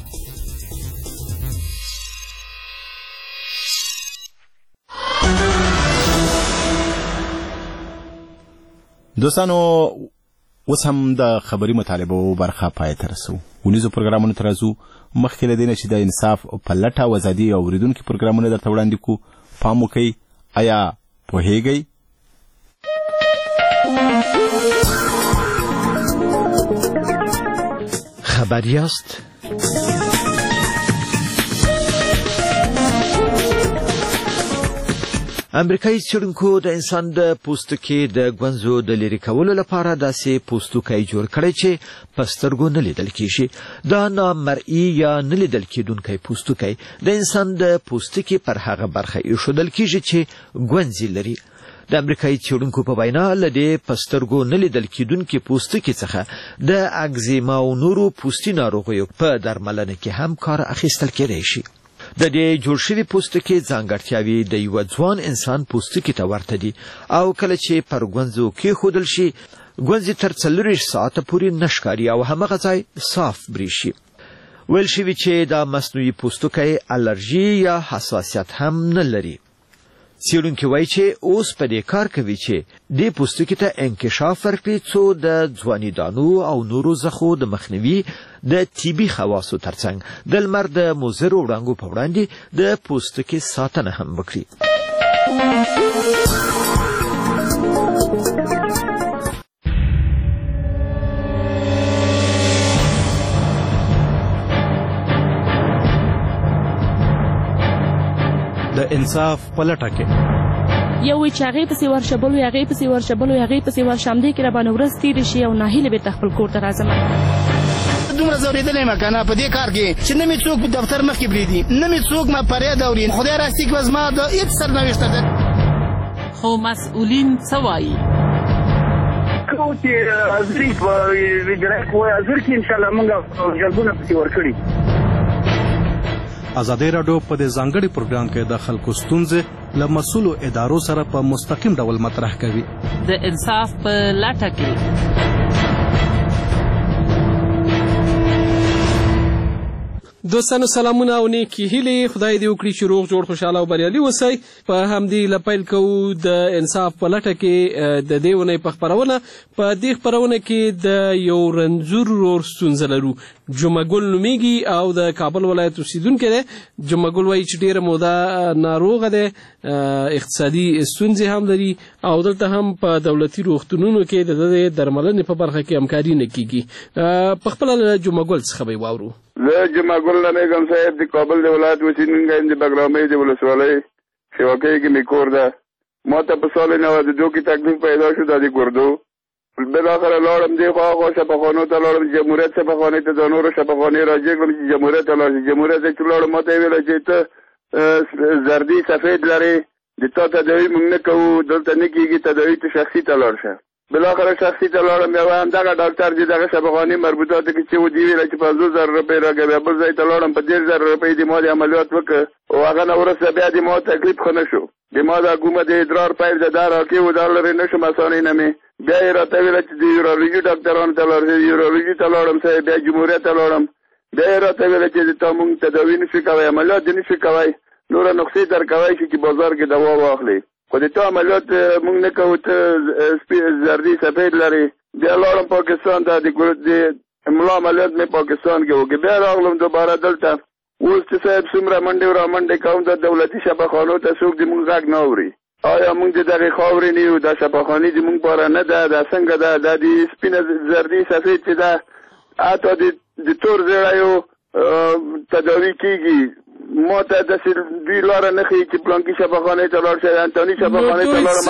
Speaker 1: دوستانو اوس هم د خبري مطالبو برخه پای ته رسو. ونیزو پروګرامونو ته راځو. مخکې له دې نه چې د انصاف په لټه او ازادي اوریدونکي پروګرامونه درته وړاندې کو، پام وکړئ. آیا پوهیږئ
Speaker 20: خبر یاست؟ امریکایي څېړونکو د انسان د پوستکي د ګونځو د لرې کولو لپاره داسې پوستکی جوړ کړی چې په سترګو نه لیدل کیږي. دا نامرئي یا نه لیدل کیدونکی پوستکی د انسان د پوستکي پر هغه برخه ایښودل کیږي چې ګونځې لري. د امریکایي څېړونکو په وینا له دې په سترګو نه لیدل کیدونکي پوستکي څخه د اګزیما او نورو پوستي ناروغیو په درملنه کې هم کار اخیستل کېدای شي. د دې جوړ شوي پوستکي ځانګړتیاوې د یو ځوان انسان پوستکي ته ورته دي او کله چې پر ګونځو کېښودل شي ګونځې تر 40 ساعته پورې نه ښکاري او همغه ځای صاف بریښي. ویل شوي چې دا مصنوعي پوستکی الرژي یا حساسیت هم نه لري. څېړونکي وایي چې اوس په دې کار کوي چې دې پوستکي ته انکشاف ورکړي څو د ځواني دانو او نورو زخو د مخنیوي د طبي خواصو ترڅنګ د لمر د مضرو وړانګو په وړاندې د پوستکي ساتنه هم وکړي.
Speaker 3: د انصاف په لټه کې
Speaker 21: یو چې هغې پسې ورشه بل وي هغې پسې ورشه بل وي هغې پسې ورشه همدې کې راباندې ورځ تېرې شي او ناهیلې بېرته خپل کور ته راځم.
Speaker 22: دومره ځورېدلی یم که نه په دې کار کې چې نه مې څوک په دفتر مخکې پرېږدي نه مې څوک ما فریاد اوري. خدای راستي کې به زما د هېڅ سرنوشته ده.
Speaker 21: خو مسؤلین څه وایي؟
Speaker 22: کوم چې حاضري په وجرای کې وایي حاضر کې انشاءالله موږ جلبونه پسې ورکړي.
Speaker 3: ازادي راډیو په دې ځانګړي پروګرام کې د خلکو ستونزې له مسؤلو ادارو سره په مستقیم ډول مطرح کوي.
Speaker 21: د انصاف په لټه کې
Speaker 9: دوستانو سلامونه او نیکی هیلې. خدای دې وکړي چې روغ جوړ خوشاله او بریالي اوسئ. په همدې لپیل کوو د انصاف په لټه کې د دې اونۍ په خپرونه. په دې خپرونه کې د یو رنځور ورور ستونزه لرو. جمعه ګل نومیږي او د کابل ولایت اوسیدونکی دی. جمعه ګل وایي چې ډېره موده ناروغه دی، اقتصادي ستونزې هم لري او دلته هم په دولتي روغتونونو کې د دې درملنې په برخه کې همکاري نه کیږي. په خپله له جمعه ګل څخه به یې واورو.
Speaker 19: زه جمعه ګل نمیږم صاحب، د کابل د ولایت اوسیدونکی یم، د بګرامۍ د ولسوالۍ شواکۍ کې مې کور ده. ما ته په سال 92 کې تکلیف پیدا شو د ګردو. بالاخره لاړم دې خوا شفاخانو ته لاړم، جمهوریت شفاخانې ته د نورو شفاخانې راجع کړم چې جمهوریت ته لاړ شي. جمهوریت چې لاړم ما ته یې ویله چې ته زردي سفید لرې، د تا تداوي موږ نه کوو، دلته نه کېږي، تداوي ته شخصي ته لاړ شه. بالاخره شخصي ته لاړم، بیا همدغه ډاکټر چې دغه شفاخانې مربوطاتو کې چې و دې ویله چې 50,000 روپۍ راکړه. بیا بل ځای ته لاړم، په 10,000 روپۍ د ما د عملیات وکړه او هغه نه وروسته بیا د ما تکلیف ښه نه شو. د ما دا کومه د ادرار پیپ د دا راکې و دا لرې نه شم اسانۍ نه مې. بیا یې راته ویله چې د یورولوژي ډاکټرانو ته لاړ شئ. یورولوژي ته لاړم صاحب، بیا جمهوریت ته لاړم. بیا یې راته ویله چې تا مونږ تداوي نه شو کوی، عملیات دې نه شو کوی، نوره نسخې درکوی شي چې بازار کې دوا واخلې، خو د تا عملیات مونږ نه کوو، ته زردي سفید لرې. بیا لاړم پاکستان ته، د ملا عملیات مې پاکستان کې وکړې. بیا راغلم دوباره دلته. اوس چې صاحب څومره منډې را منډې کوم د دولتي شفاخانو ته، څوک د مونږ غږ نه اوري. آیا موږ د دغې خاورې نه یو؟ دا شفاخانې د موږ پاره نه ده، دا څنګه ده؟ دا د سپینه زردي سفید چې ده حتی د تور زیړیو تداوي کېږي. ما ته داسې دوی لاره نه ښیي چې پلانکي شفاخانې ته لاړ شئ، انتاني شفاخانې ته لاړم.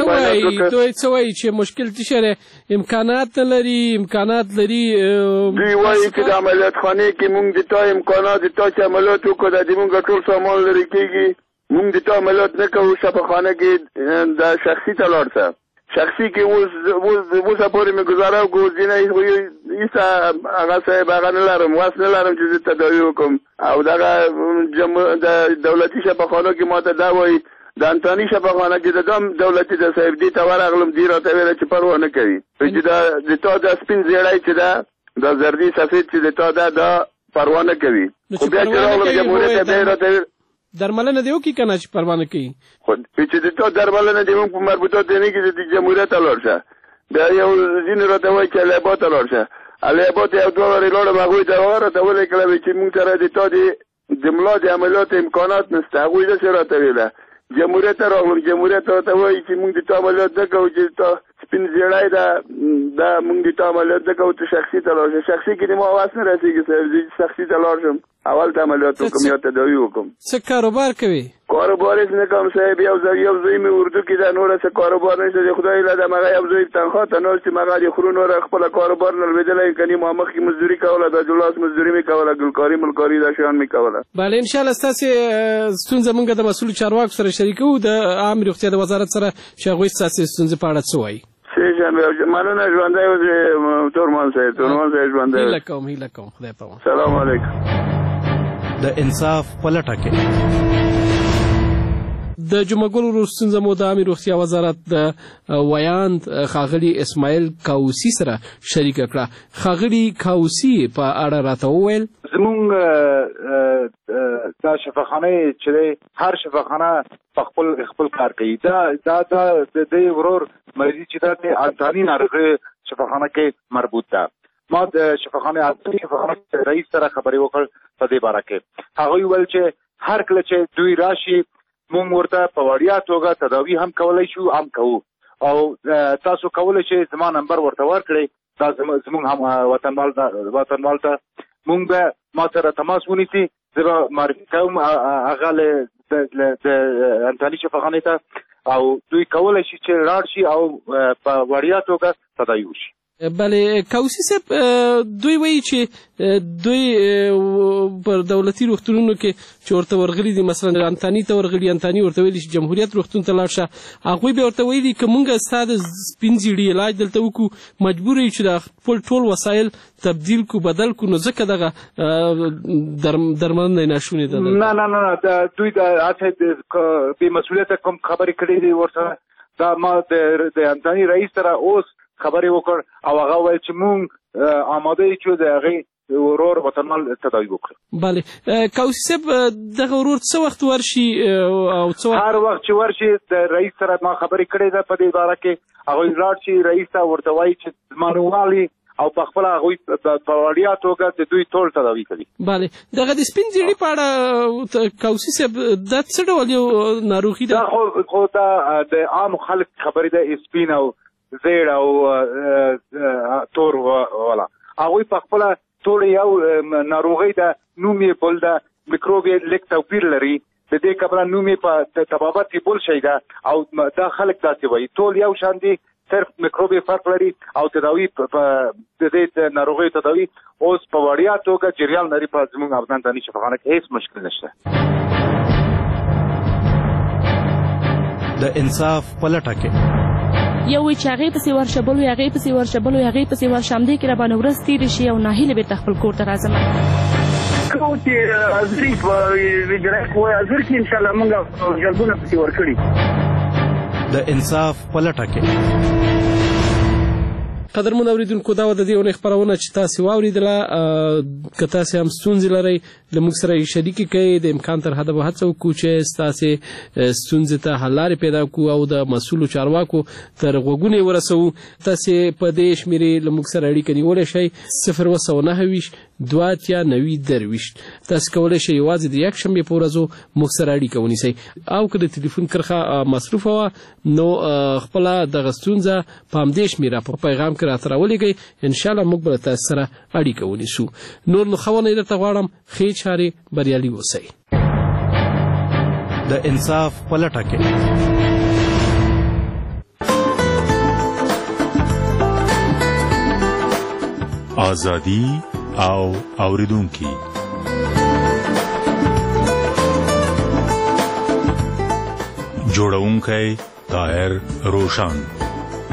Speaker 9: دوی څه وایي چې مشکل څه شی دی؟ امکانات نه لري؟ امکانات لري.
Speaker 19: دوی وایي چې د عملیات خانې کې موږ د تا امکانات، د تا چې عملیات وکړو د موږ ټول سامان لرې کېږي، موږ د تا عملیات نه کوو. شفاخانه کې د شخصي ته لاړ شه،
Speaker 4: شخصي کې اوس پورې مې ګزاره وکړو ځینې ایسا هغه صاحب هغه نه لرم واس نه لرم چې زه تداوي وکړم او دغه د دولتي شفاخانو کې ما ته دا وایي د انتاني شفاخانه کې د دم دولتي د صاحب دې ته ورغلم دې راته ویله چې پروا نه کوي چې د تا د سپین زیړی چې ده د زردي سفید چې د تا ده دا پروا نه کوي خو بیا چې راغلم جمهوریت ته بیا راته
Speaker 9: درملنه دی وکړي که نه چې پروا نه کوي
Speaker 4: خو چې د تا درملنه دی موږ په مربوطات دی نه کې د جمهوریت ته لاړ شه بیا یو ځینې راته وایي چې الیاباد ته لاړ شه الیاباد یو دوه وارې لاړم هغوی ته راته ولیکله چې موږ سره د تا د ملا د عملیاتو امکانات نشته هغوی داسې راته ویله جمهوریت ته راغلم جمهوریت راته وایي چې موږ د تا عملیات نه کوو چې تا سپین زیړی ده دا موږ د تا عملیات نه کوو ته شخصي ته لاړ شه شخصي کې د ما واس نه رسېږي صاحب زه شخصي ته لاړ شم اول ته عملیات وکړم یا تداوي وکړم
Speaker 9: څه کاروبار کوي
Speaker 4: کاروبار هېڅ نه کوم صاحب یو ځای مې اردو کې ده نوره څه کاروبار نشته د خدای له ده مغه یو ځای تنخوا ته ناست یم هغه د خرو نوره خپله کاروبار نه لوېدلی یم کنې ما مخکې مزدوري کوله دا جولاس مزدوري مې کوله ګلکاري ملکاري دا شیان مې کوله
Speaker 9: بله انشاءالله ستاسې ستونزه موږ د مسؤلو چارواکو سره شریکوو د عامې روغتیا د وزارت سره چې هغوی ستاسې ستونزې په اړه څه وایي
Speaker 4: مننه ژوندی اوسې تورمان صاحب ژوندی
Speaker 9: هیله کوم خدای په امان
Speaker 4: سلام علیکم
Speaker 3: د انصاف په لټه کې
Speaker 9: د جمعه ګل ورور ستونزه مو د عامې روغتیا وزارت د ویاند ښاغلي اسماعیل کاوسي سره شریکه کړه ښاغلي کاوسي په اړه راته وویل
Speaker 19: زمونږ دا شفاخانه چې دی هر شفاخانه په خپل کار کوي دا د دې ورور مریضي چې دا د انتاني ناروغۍ شفاخانه کې مربوط ده ما د شفاخانه رئیس سره خبرې وکړ په دې باره کې هغوی ویل چې هر کله چې دوی راشي موږ ورته په وړیا توګه تداوي هم کولی شو هم کوو او تاسو کولی شئ زما نمبر ورته ورکړئ دا زموږ هم وطنوال ته موږ به ما سره تماس ونیسي زه به معرفي کوم هغه د انتاني شفاخانې ته او دوی کولی شي چې لاړ شي او په وړیا توګه تداوي وشي
Speaker 9: بله کاوسي صاحب دوی وایي چې دوی پر دولتي روغتونونو کې چې ورته ورغلي دي مثلا انتاني ته ورغلي انتاني ورته ویلي چې جمهوریت روغتون ته لاړ شه هغوی بیا ورته ویلي که موږ ستا د سپین زیړي علاج دلته وکړو مجبور یو چې د خپل ټول وسایل تبدیل کو بدل کو نو ځکه دغه درملنه ناشونې ده
Speaker 19: نه دوی د بې مسؤلیته کوم خبرې کړې دي ورسره دا ما د انتاني رئیس سره اوس خبرې وکړ او هغه ویل چې مونږ آماده یو چې د هغې ورور وطنوال تداوي وکړو
Speaker 9: بله کاوسي صاحب دغه ورور څه وخت ورشي او څه وخت
Speaker 19: هر وخت چې ورشي د رئیس سره ما خبرې کړې ده په دې باره کې هغوی لاړ شي رئیس ته ورته وایي چې زما نوموالي او په خپله هغوی په وړیا توګه د دوی ټول تداوي کوي
Speaker 9: بله دغه د سپین زیړي په اړه کاوسي صاحب دا څه ډول یو ناروغي ده
Speaker 19: دا خو دا د عام خلک خبرې ده سپین او زیړ او تور والا هغوی په خپله ټول یو ناروغۍ ده نوم یې بل ده میکروب یې لږ توپیر لري د دې کبله نوم یې په طبابت کې بل شی ده او دا خلک داسې وایي ټول یو شان دي صرف میکروب یې فرق لري او تداوي د دې ناروغیو تداوي اوس په وړیا توګه جریان لري په زموږ افغانستاني شفاخانه کې هیڅ مشکل نشته
Speaker 3: د انصاف په لټه کې
Speaker 21: یو وی چې هغې پسې ورشه بل وی هغې پسې ورشه بل وی هغې پسې ورشه همدې کې راباندې ورځ تېرې شي او ناهیلې بېرته خپل کور ته راځم
Speaker 11: کوم چې ازري په وجرای کوی ازر کې انشاءالله موږ جلبونه پسې ورکړي
Speaker 3: د انصاف په لټه کې
Speaker 9: قدرمن اوریدونکو دا و د دې اونۍ خپرونه چې تاسې واورېدله که تاسې هم ستونزې لرئ له موږ سره یې شریکې کړئ د امکان تر حده به هڅه وکړو چې ستاسې ستونزې ته حل لارې پیدا کړو او د مسؤلو چارواکو تر غوږونو یې ورسوو تاسې په دې شمېرې له موږ سره اړیکه نیولی شئ 029 تاسې کولی شئ یوازې د یکشنبې په ورځو موږ سره اړیکه ونیسئ او که د تلیفون کرښه مصروفه وه نو خپله دغه ستونزه په همدې شمېره په پیغام کې راته راولېږئ انشاءالله موږ به له تاسې سره اړیکه ونیسو نور نو ښه ونې درته غواړم ښې چارې بریالي اوسئ
Speaker 3: د انصاف په لټه کې
Speaker 5: ازادي او اوریدونکي جوړونکی طاهر روشان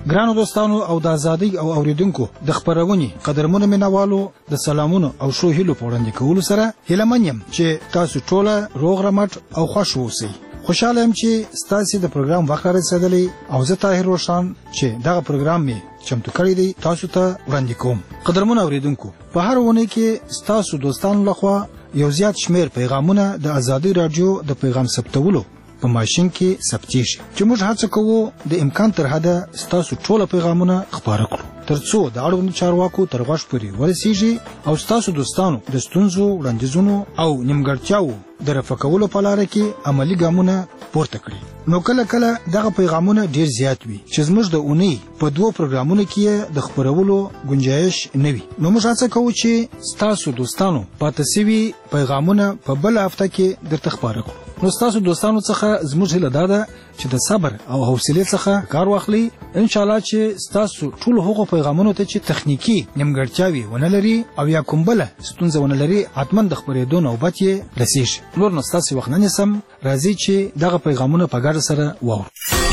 Speaker 2: ګرانو دوستانو او د ازادۍ او اوریدونکو د خبرونې قدرمنو مینوالو د سلامونو او شو هیلو په وړاندې کولو سره هیله من یم چې تاسو ټوله روغ رمټ او خوښ اوسئ. خوشاله یم چې ستاسو د پروګرام وخت رسیدلی او زه طاهر روشن چې دغه پروګرام می چمتو کړی دی تاسو ته وړاندې کوم. قدرمنو اوریدونکو په هر ونه کې ستاسو دوستانو لخوا یو زیات شمیر پیغامونه د ازادي رادیو د پیغام ثبتولو په ماشين کې ثبتېږي چې موږ هڅه کوو د امکان تر حده ستاسو ټول پیغامونه خبره کړو ترڅو د اړوندو چارواکو تر غوږ پورې ورسیږي او ستاسو دوستانو د ستونزو وړاندیزونو او نیمګړتیاو د رفع کولو په لاره کې عملی ګامونه پورته کړي. نو کله کله دغه پیغامونه ډیر زیات وي چې زموږ د اونۍ په 2 پروګرامونو کې د خبرولو گنجائش نه وي. نو موږ هڅه کوو چې ستاسو دوستانو پاتې سوي پیغامونه په بل هفته کې درته خبره کړو. نو ستاسو دوستانو څخه زموږ هیله ده چې د صبر او حوصله څخه کار واخلي ان شاء الله چې ستاسو ټول هغو پیغامونو ته چې تخنیکی نیمګړتیاوي ونه لري او یا کومبله ستونزه ونه لري حتما د خبرېدو نوبت یې رسیږي. نور نو ستاسو وخت نه نسم راځي چې دغه پیغامونه په ګډه سره واورو.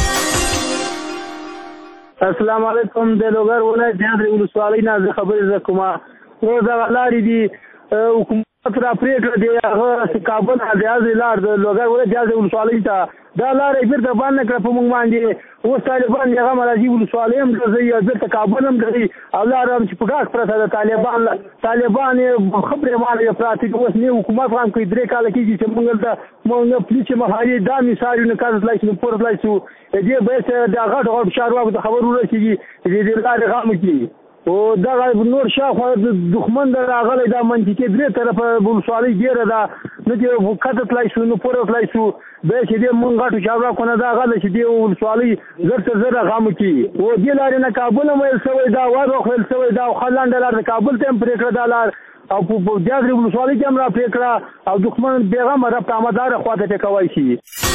Speaker 7: السلام علیکم د لوګر ولایت د ولسوالۍ نه خبرې زکما نو دا لارې دي حکومت را پریکړه دی هغه کابل د لار د لوګر ولایت د ولسوالۍ ته دا لارې بیرته باندې کړ په موږ باندې اوس طالبان هغه مرادي ولسوالۍ هم درځي بیرته کابل هم درځي او لار هم چې په ګاز پرته د طالبان خبرې مالې پراته اوس نه حکومت هم کوي 3 کال کېږي چې موږ د پولیس مخالي دا مثالونه کار لای شو پور لای شو دې به د غټ شارواکو د خبرو رسېږي دې لارې غام کی او دا نور شاخه د دښمن د راغلي دا منطقي 3 طرفه ولسوالۍ ډیره ده نو دې وکړه لای شو نو پور لای شو به چې دې مونږ غټو شارواکو نه دا غل چې دې ولسوالۍ زړه غام کی او دې لارې نه کابل مې سوي دا واره خپل سوي دا خلاند لار د کابل ته پریکړه دا لار او په جاګري ولسوالۍ کې هم را پریکړه او دښمن پیغام را پامدار خواته ټکوي شي.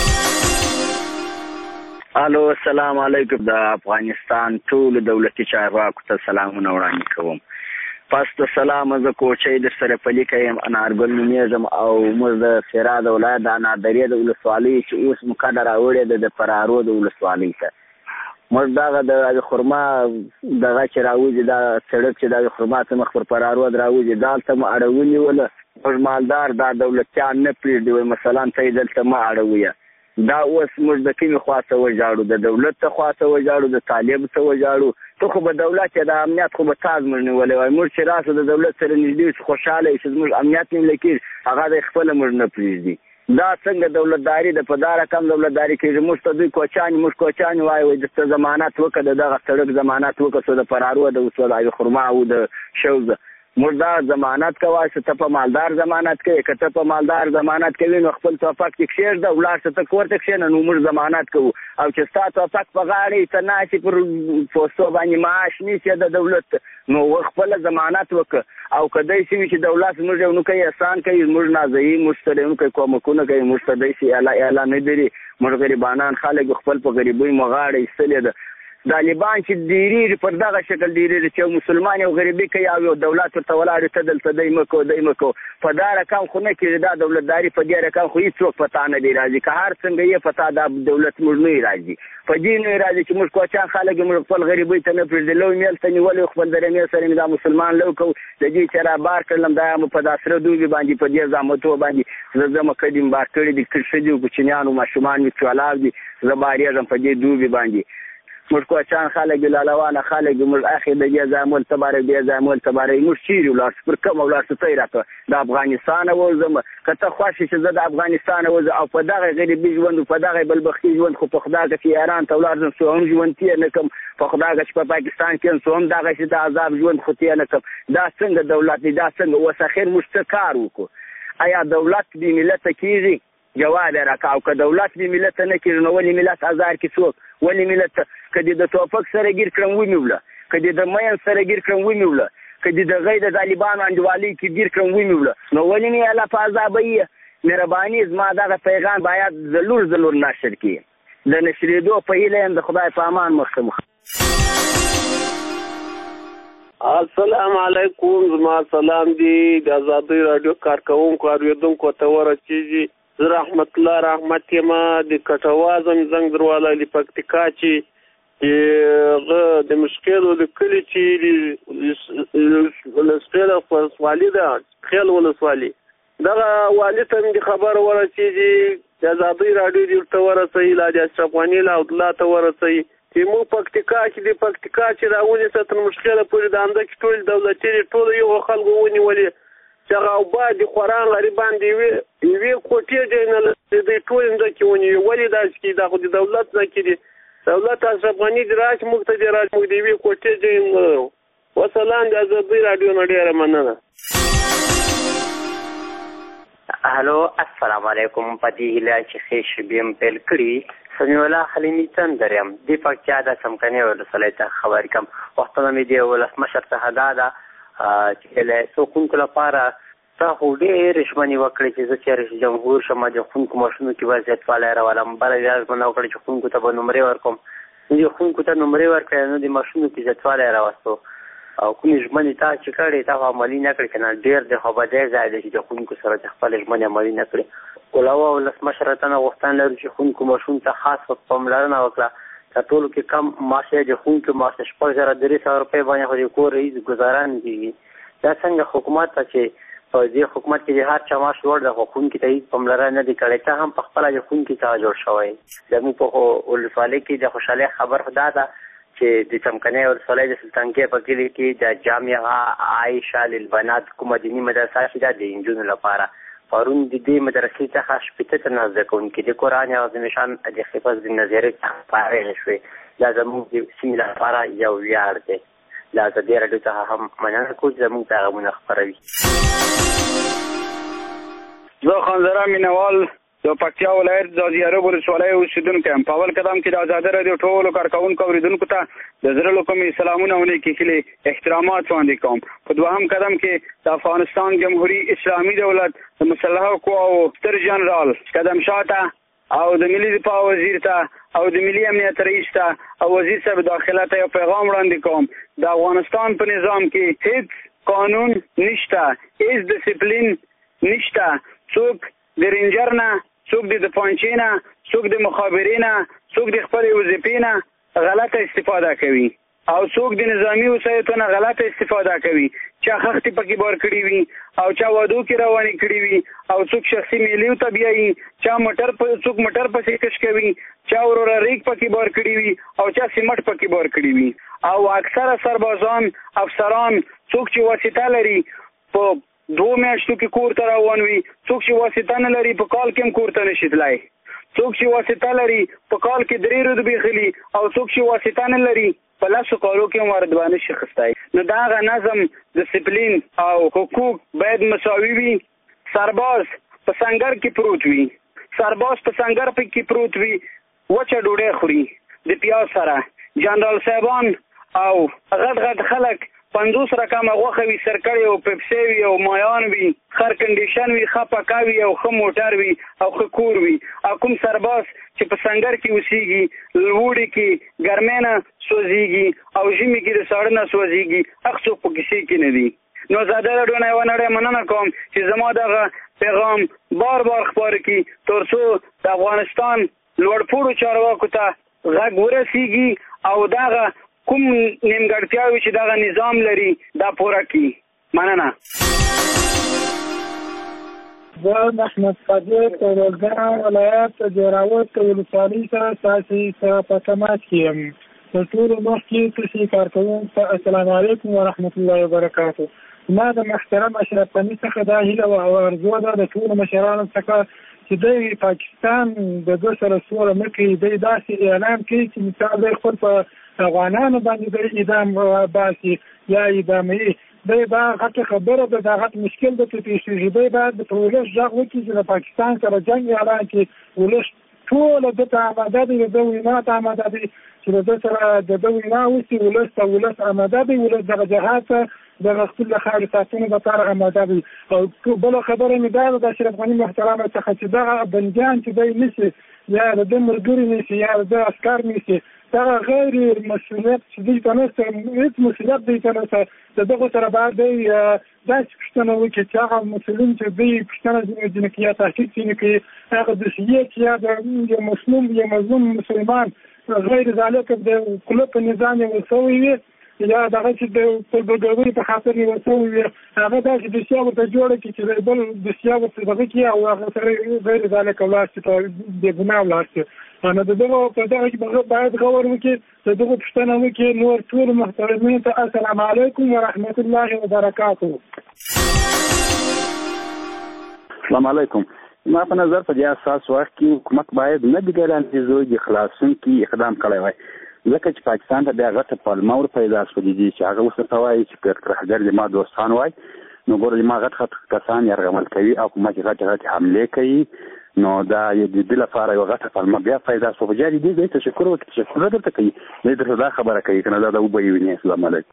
Speaker 23: الو السلام علیکم د افغانستان ټول دولتي چارواکو ته سلامونه وړاندې کوم. پس د سلام زه کوچۍ د سره پلي کوم انارګل نومیږم او موږ د فراد ولایت د انادرې د ولسوالۍ چې اوس مقدر راوړې د پرارو د ولسوالۍ ته موږ دغه د خرما دغه چې راوځي دا سړک چې د خرما ته مخ پر پرارو راوځي دالته م اړولې ولا موږ مالدار دا دولتيان نه پریږدي مثلا ته دلته ما اړوي دا اوس موږ د کومې خواته وژاړو د دولت ته خواته وژاړو د طالب ته وژاړو ته خو به دولت د امنیت خو به تاز موږ نیولې وای موږ چې راسو د دولت سره نږدې خوشاله چې موږ امنیت نیولې کې هغه د خپل موږ نه پریږدي دا څنګه دولتداري د پدار کم دولتداري کې موږ ته دوی کوچان وای د ضمانت وکړه دغه سړک ضمانت وکړه د پرارو د وسوالای خرما او د شوز موږ دا ضمانت کوي چې ته په مالدار ضمانت کوي کته په مالدار ضمانت کوي نو خپل توفق کې شیر د ولار څخه کوړته کښینه نو موږ ضمانت کوو او چې تاسو توفق په غاړه ته ناشي پر پوسټو باندې معاش نشي د دولت نو خپل ضمانت وکړه او کدی چې دولت موږ نو کوي احسان کوي موږ نازي مشتریونو کوي کومکونه کوي مشتری شي اعلان نه دی موږ غریبانان خلک خپل په غریبۍ مغاړه ایستلې ده طالبان چې ډیری پر دغه شکل ډیری چې مسلمان او غریبي کوي او دولت ته ولاړ ته دلته دایمکو په دا رقم خو نه کې دا دولتداري په دې رقم خو هیڅ څوک پتا نه دی راځي که هر څنګه یې پتا دا دولت موږ نه راځي په دې نه راځي چې موږ کوچان خلک موږ خپل غریبي ته نه پرېږدلو میل ته نیولې خپل درمه سره دا مسلمان لوکو د دې چې را بار کړم دا په داسره دوی باندې په دې ځامتو باندې زما کډیم بار کړی د کښې دي کوچنیانو ماشومان می چولاو دي زباریږم په دې دوی باندې موږ کوچان خلک لالوانه خلک موږ اخی د دې ځامل تبارک دې ځامل تبارک موږ چیرې ولر پر کوم ولر څه راته د افغانستان وزم کته خوښ چې زه د افغانستان وز او په دغه غریبي ژوند په دغه بلبختي ژوند خو په خدای کې ایران ته ولر زم سو هم ژوند تي نه کوم په خدای کې په پاکستان کې سو هم دغه چې د عذاب ژوند خو تي نه کوم دا څنګه دولت دا څنګه وسخیر مشتکار وکړو آیا دولت دې ملت کېږي جواب راکاو که دولت به ملت نه کړي نو ولې ملت آزار کې څوک ولې ملت کدی د توفق سره ګیر کړم ونیوله کدی د مېن سره ګیر کړم ونیوله کدی د غید طالبانو انډوالي کې ګیر کړم ونیوله نو ولې نه الله فازابيه مهرباني زما دغه پیغام باید ضرور نشر کړي د نشریدو په هیله د خدای په امان مخکمه.
Speaker 24: السلام علیکم زما سلام دی د آزادۍ رادیو کارکونکو اوریدونکو ته ورسیږي رحمت الله رحمت یما د کټوازم زنګ درواله لپکتیکا چې چې د مشکل ولکلي چې لسقیل ولسوالي ده خیل ولسوالي دغه والي ته د خبر ورسېږي د ازادۍ راډیو دې ورته ورسوي لا د اشرف غني له عبدالله ته ورسوي چې موږ پکتیکا چې راونیسه تر مشکله پورې د همده کې ټول دولتي دي ټولو یو خلکو ونیولې چې هغه اوبه د خوران غریبان د یوې کوټې ځای نه لري دوی ټول همدکې ونیوي ولې داسې کېږي دا خو د دولت نه کېږي دولت اشرف غني دې راشي موږ ته دې راشي موږ د یوې کوټې ځای نه لرو وسلام د ازادۍ راډیو نه ډېره مننه
Speaker 10: هلو السلام علیکم په دې هیله چې ښې شیبې م پیل کړي سمیع الله حلیمي تندر یم دې پکتیا د څمکنۍ ولسوالۍ ته خبرې کوم وختونه مې د ولسمشر څخه دا ده چې له څوکونکو لپاره تا خو ډېرې ژمنې وکړې چې زه چې رئیس جمهور شم د ښوونکو ماشینو کې به زیاتوالی راولم بله بیا ژمنه وکړې چې ښوونکو ته به نمرې ورکوم نو د ښوونکو ته نمرې ورکړې نو د ماشینو کې زیاتوالی راوستو او کومې ژمنې تا چې کړې تا خو عملي نه کړې که نه ډېر د خو بدی ځای دی چې د ښوونکو سره چې خپلې ژمنې عملي نه کړې علاوه ولسمشر ته نه غوښتنه لرو چې ښوونکو ماشوم ته خاص پاملرنه وکړه تر ټولو کې کم معاش یې د ښوونکو معاش 6300 روپۍ باندې خو د کور رئیس ګزاره نه کېږي دا څنګه حکومت ته چې په دې حکومت کې د هر چا معاش لوړ دی خو ښوونکي ته هېڅ پاملرنه نه دی کړی ته هم په خپله د ښوونکي څخه جوړ شوی زموږ په ولسوالۍ کې د خوشحالۍ خبر خو دا ده چې د څمکنۍ ولسوالۍ د سلطانکۍ په کلي کې د جامعه عایشه للبنات کومه دیني مدرسه چې ده د نجونو لپاره پرون د دې مدرسې څخه 80 تنه زده کوونکي د قرآن عظیم شان د حفظ بن نظیري څخه فارغ شوې دا زموږ د سیمې لپاره یو ویاړ دی له ازادۍ راډیو څخه هم مننه کوو چې زموږ پیغامونه خپروي
Speaker 12: زه خانزره مینوال د پکتیا ولایت د زیارو ولسوالۍ اوسېدونکی یم په اول قدم کې د ازادۍ راډیو ټولو کارکوونکو اورېدونکو ته د زړه له کومې سلامونه او نیکې هیلې احترامات وړاندې کوم په دوهم قدم کې د افغانستان جمهوري اسلامي دولت د مسلحو قواو ستر جنرال قدم شاه ته او د ملي دفاع وزیر ته او د ملي امنیت رئیس ته او وزیر صاحب داخله ته یو پیغام وړاندې کوم د افغانستان په نظام کې هیڅ قانون نشته هیڅ ډسپلین نشته څوک د رینجر نه څوک د پانچې نه څوک د مخابرې نه څوک د خپلې وظیفې نه غلطه استفاده کوي او څوک د نظامي وسایطو نه غلطه استفاده کوي چا خښتې پکې بار کړي وي او چا وادو کې روانې کړي وي او څوک شخصي میلیو ته بیایي څوک موټر پسې کش کوي چا وروره ریګ پکې بار کړي وي او چا سیمټ پکې بار کړي وي او اکثره سربازان افسران څوک چې واسطه لري په 2 میاشتو کې کور ته روان وي څوک چې واسطه نه لري په کال کې هم کور ته نشي تللی څوک چې واسطه لري په کال کې 3 رتبې خلي او څوک چې واسطه نه لري په 10 کالو کې هم ورتبه نشي اخیستی نو د هغه نظم ډسپلین او حقوق باید مساوي وي سرباز په سنګر کې پروت وي سرباز په سنګر کې پروت وي وچه ډوډۍ خوري د پیاز سره جنرال صاحبان او غټ خلک 50 رقمه غوښه وي سرکړې او پیپسي وي او مایان وي خر کنډیشن وي ښه پکا وي او ښه موټر وي او ښه کور وي او کوم سرباز چې په سنګر کې اوسېږي لوړې کې ګرمۍ نه سوځېږي او ژمي کې د ساړه نه سوځېږي هغه څوک په کیسې کې نه دي نو ازادۍ راډیو نه یوه نړۍ مننه کوم چې زما دغه پیغام بار خپاره کړي تر څو د افغانستان لوړپوړو چارواکو ته غږ ورسېږي او دغه کوم نیمګړتیاوې چې دغه نظام لري دا پوره کړي مننه
Speaker 13: زه محمد صادق د روزګان ولایت د جوراوت ولسوالۍ سره ستاسې سره په تماس کې یم تر ټولو مخکې تاسې کارکوونکو ته السلام علیکم ورحمت الله وبرکاتو ما د محترم اشرف غني څخه دا هیله او ارزو ده د ټولو مشرانو څخه چې د پاکستان د دوه سره سوله نه کوي دی داسې اعلان کوي چې مثال دی خپل په افغانانو باندې د اعدام باسي یا اعداموي دی دا غټه خبره ده دا غټ مشکل ده چې پیښېږي دی باید په ولس غږ وکړي چې د پاکستان سره جنګ اعلان کړي ولس ټوله ده ته اماده دی د ده وینا ته اماده دی چې د ده سره د ده وینا وشي ولس ته ولس اماده دی ولس دغه جهاد ته دغه خپل خاورې ساتنې لپاره اماده دی او بله خبره مې دا ده د اشرف غني محترمه څخه چې دغه بندیان چې دی نیسي یا د ده ملګري نیسي یا د ده عسکر نیسي دغه غیر مسؤلیت چې دوی ته نشته هېڅ مسؤلیت دوی ته نشته د دغو سره باید دی داسې پوښتنه وکړي چې هغه مسؤلین چې دوی پوښتنه ځینې کوي یا تحقیق ځینې کوي هغه دوسیې چې یا د یو مظلوم مسلمان غیر ذالک د کله په نظام وسوي وي یا دغه چې د پرګوري په خاطر وسوي وي هغه داسې د سیاو ته جوړه چې بل د سیاو څخه دغه کې او هغه سره غیر ذالک ولاس ته د ګناه ولاس نو دغه په دغه کې باید غور وکړي دغه پښتنه وکړي نور ټول محترمین ته السلام علیکم ورحمت الله وبرکاته.
Speaker 8: السلام علیکم. ما په نظر په دې اساس وخت کې حکومت باید نه د ګارانټي د خلاصون کې اقدام کړی وای ځکه چې پاکستان ته بیا غټه پالمه ور پیدا شوې دي چې هغه ورته وایي چې ترهګر دي ما دوستان وای نو ګورې ما غټ کسان یرغمل کوي او کومه چې غټ حمله کوي نو دا د دې لپاره یو غټه پالمه بیا پیدا شو په جاري دي تشکر درته کوي دې درته دا خبره کوي کنه دا وبوي. السلام علیکم.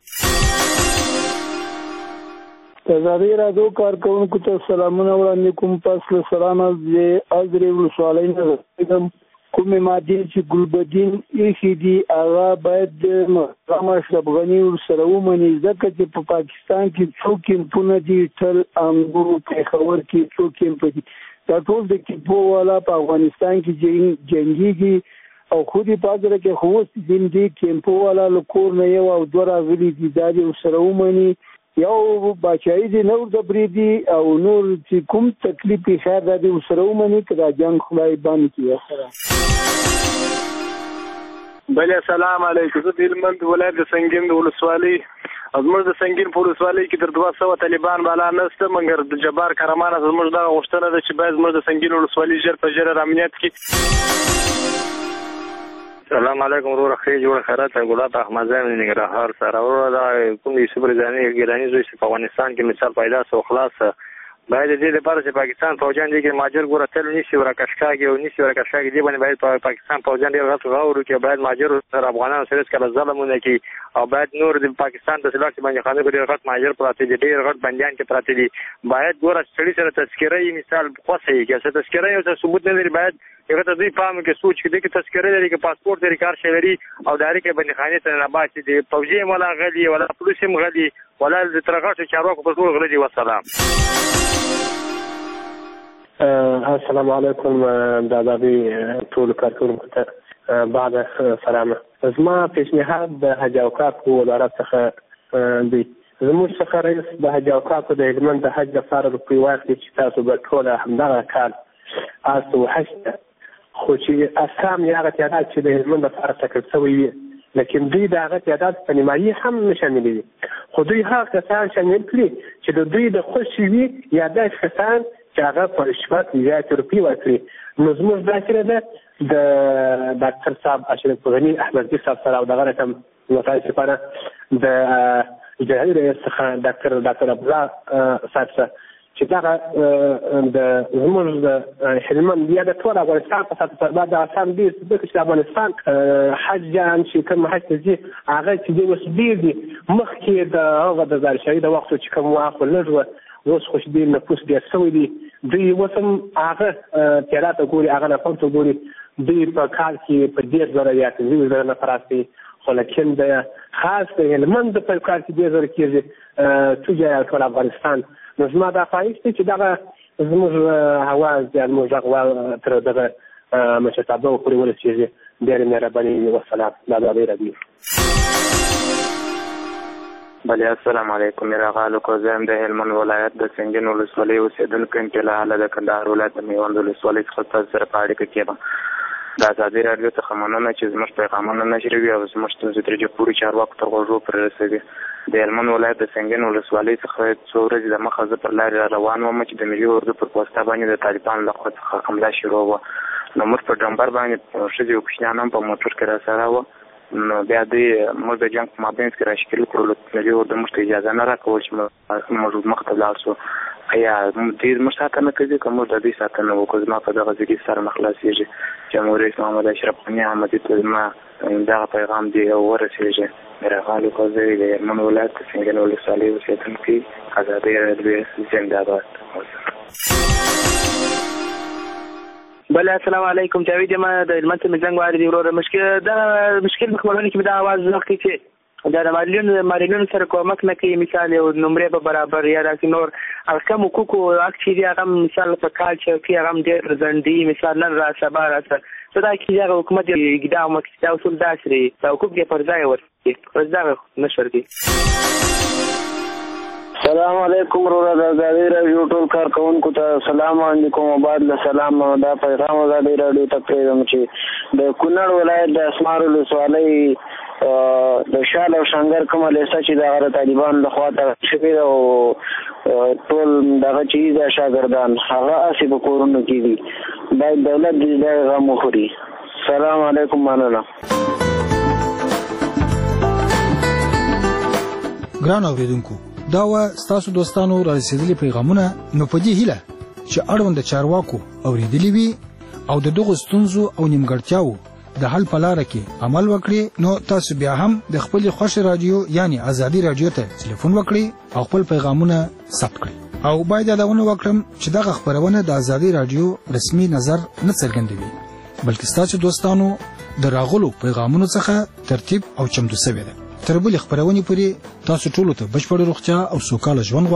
Speaker 7: تزاری رادیو کارکونکو ته سلامونه وړاندې کوم. پس له سلامه د ازرې ولسوالۍ نه راغلم. کومې مادې چې ګلبدین ایښي دي هغه باید د محترم اشرف غني ورسره ومني ځکه چې په پاکستان کې څو کیمپونه دي ټل انګورو پېښور کې څو کیمپ دي دا ټول د کیمپو والا په افغانستان کې جنګېږي او خو دې په ځره کې خو اوس دې کیمپو والا له کور نه یو او دوه راغلي دي دا دې ورسره ومني یو باچایي دي نور د بریدي او نور چې کوم تکلیف خیر د دې سره ومني چې دا جنگ خدای باندې کیږي.
Speaker 24: بل السلام علیکم. زه د هلمند ولایت د سنگین د ولسوالۍ زموږ د سنگین په ولسوالۍ کې تر 200 طالبان بالا نشته مګر د جبار کرمان زموږ د غوښتنه ده چې باید زموږ د سنگین ولسوالۍ ژر په ژر امنیت کې.
Speaker 14: السلام علیکم ورور خیر جوړ خیرات ګلات احمد زین ننګرهار سره ورور دا کوم یوسف رضانی ګرانی زوی په افغانستان کې مثال پیدا سو خلاص باید دې لپاره چې پاکستان فوجان دي کې ماجر ګوره تل نشي ورکشکاږي او نشي ورکشکاږي دی باندې باید په پاکستان فوجان ډیر غوښتل غوړو کې باید ماجر سره افغانانو سره کله ظلمونه کوي او باید نور د پاکستان د سلاک باندې خانه ډیر غټ ماجر پراته دي ډیر غټ بنديان کې پراته دي باید ګوره سړي سره تذکره یې مثال خوښي کې چې تذکره یو څه ثبوت نه لري باید یو ته دوی پام کې سوچ کې د تذکره لري کې پاسپورت لري کار شي لري او داري کې باندې خانه ته نه باسي دي فوجي ولا غلي ولا پولیس هم غلي ولا د ترغاټو چارواکو په ټول غلي والسلام.
Speaker 15: السلام علیکم دادابي ټول کارکونکو ته بعد سلامه. زما پیشنهاد د حج اوقات وزارت څخه دی زموږ څخه رئیس د حج اوقاتو د هلمند د حج لپاره روپۍ واخلي چې تاسو به ټوله همدغه کال تاسو حج ته خو چې اسام یې هغه تعداد چې د هلمند لپاره ټاکل شوی وي لیکن دوی د هغه تعداد په نیمایي هم نه شاملوي خو دوی هغه کسان شامل کړي چې د دوی د خوښې وي یا داسې کسان چې هغه په رشوت یا روپۍ ورکړي نو زموږ دا کړه ده د ډاکټر صاحب اشرف غني احمدزي صاحب سره او دغه رقم متاسفانه د جهادي رئیس څخه ډاکټر عبدالله صاحب سره چې دغه د زموږ د هلمند یا د ټول افغانستان په سطح سره د اسام دي چې د افغانستان حجیان چې کوم حج ته ځي هغه چې دوی اوس ډېر دي مخکې د هغه د زارشهري د وخت چې کوم وخت لږ و اوس خو چې نفوس ډېر شوی دي دوی اوس هم هغه تعداد ته ګوري هغه نفر ته ګوري دوی په کال کې په 10,000 یا 20,000 نفر راځي خو لیکن د خاص د هلمند په کال کې 10,000 کېږي توجه ټول افغانستان نو زما دا خواهش دی چې دغه زموږ هواز زموږ غوا تر دغه مشرتابه پورې ورسېږي ډېرې مهرباني والسلام دا د رادیو.
Speaker 17: بله السلام علیکم میراغالو کو زم د هلمند ولایت د سنگین ولسوالۍ اوسېدونکی یم چې له حاله د کندهار ولایت د میوند ولسوالۍ څخه تاسو سره په اړیکه کې یم. د ازادي راډیو څخه مننه چې زموږ پیغامونه نشروي او زموږ ستونزې تر پورې چارواکو تر غوږو پورې رسوي. د هلمند ولایت د سنگین ولسوالۍ څخه څو ورځې دمخه زه پر لارې روان وم چې د ملي اردو پر پوسته باندې د طالبانو له خوا څخه حمله شروع وه نو موږ په ډمبر باندې ښځې او کوچنیان هم په موټر کې راسره وه نو بیا دوی موږ د جنګ په مابینځ کې راشکل کړلو ملي اردو موږ ته اجازه نه راکول چې موږ مخته ولاړ شو ایا دوی زموږ ساتنه کوي که موږ د دوی ساتنه وکړو زما په دغه ځای سره نه خلاصېږي جمهور رئیس محمد اشرف غني احمدي ته زما دغه پیغام دی او ورسېږي میراغالو کوزی د هلمند ولایت د سنګین ولسوالۍ اوسېدونکی ازادي راډیو زنده‌باد.
Speaker 25: بله السلام علیکم جاوید یم د هلمند څخه زنګ واري دی وروره مشکل مخبرونه کې دا आवाज وکړي چې دا د مالیونو سره کومک نه کوي مثال یو نمرې په برابر یا داسې نور هغه کم حقوقو حق چې دي هغه مثال په کال چې هغه ډېر ځنډي مثال نن را سبا راځه دا کې هغه حکومت اقدام وکړي دا اصول داسې دي توقف دې پر ځای ورکړي اوس دغه نشر دي.
Speaker 1: السلام علیکم ورور د ازادي راډیو ټول کارکونکو ته سلام علیکم وبعد له سلام دا پیغام ازادي راډیو ته پرېږدم چې د کونړ ولایت د اسمار ولسوالۍ د شال او شنګر کومه لیسه چې د طالبان لخوا ته شوې ده او ټول دغه چې د شاګردان هغه هسې په کورونو کې دي باید دولت دې دغه غم وخوري. سلام علیکم مننه.
Speaker 2: ګران اورېدونکو دا و ستاسو دوستانو را رسېدلي پیغامونه نو په دې هیله چې اړوند چارواکو اورېدلي وي او د دغو ستونزو او نیمګړتیاوو د حل په لاره کې عمل وکړي نو تاسو بیا هم د خپلې خوښې راډیو یعنی ازادي راډیو ته تلیفون وکړئ او خپل پیغامونه ثبت کړئ او باید یادونه وکړم چې دغه خپرونه د ازادي راډیو رسمي نظر نه څرګندوي بلکې ستاسو دوستانو د راغلو پیغامونو څخه ترتیب او چمتو شوی ده. تر بلې خپرونې پورې تاسو ټولو ته بشپړه روغتیا او سوکاله ژوند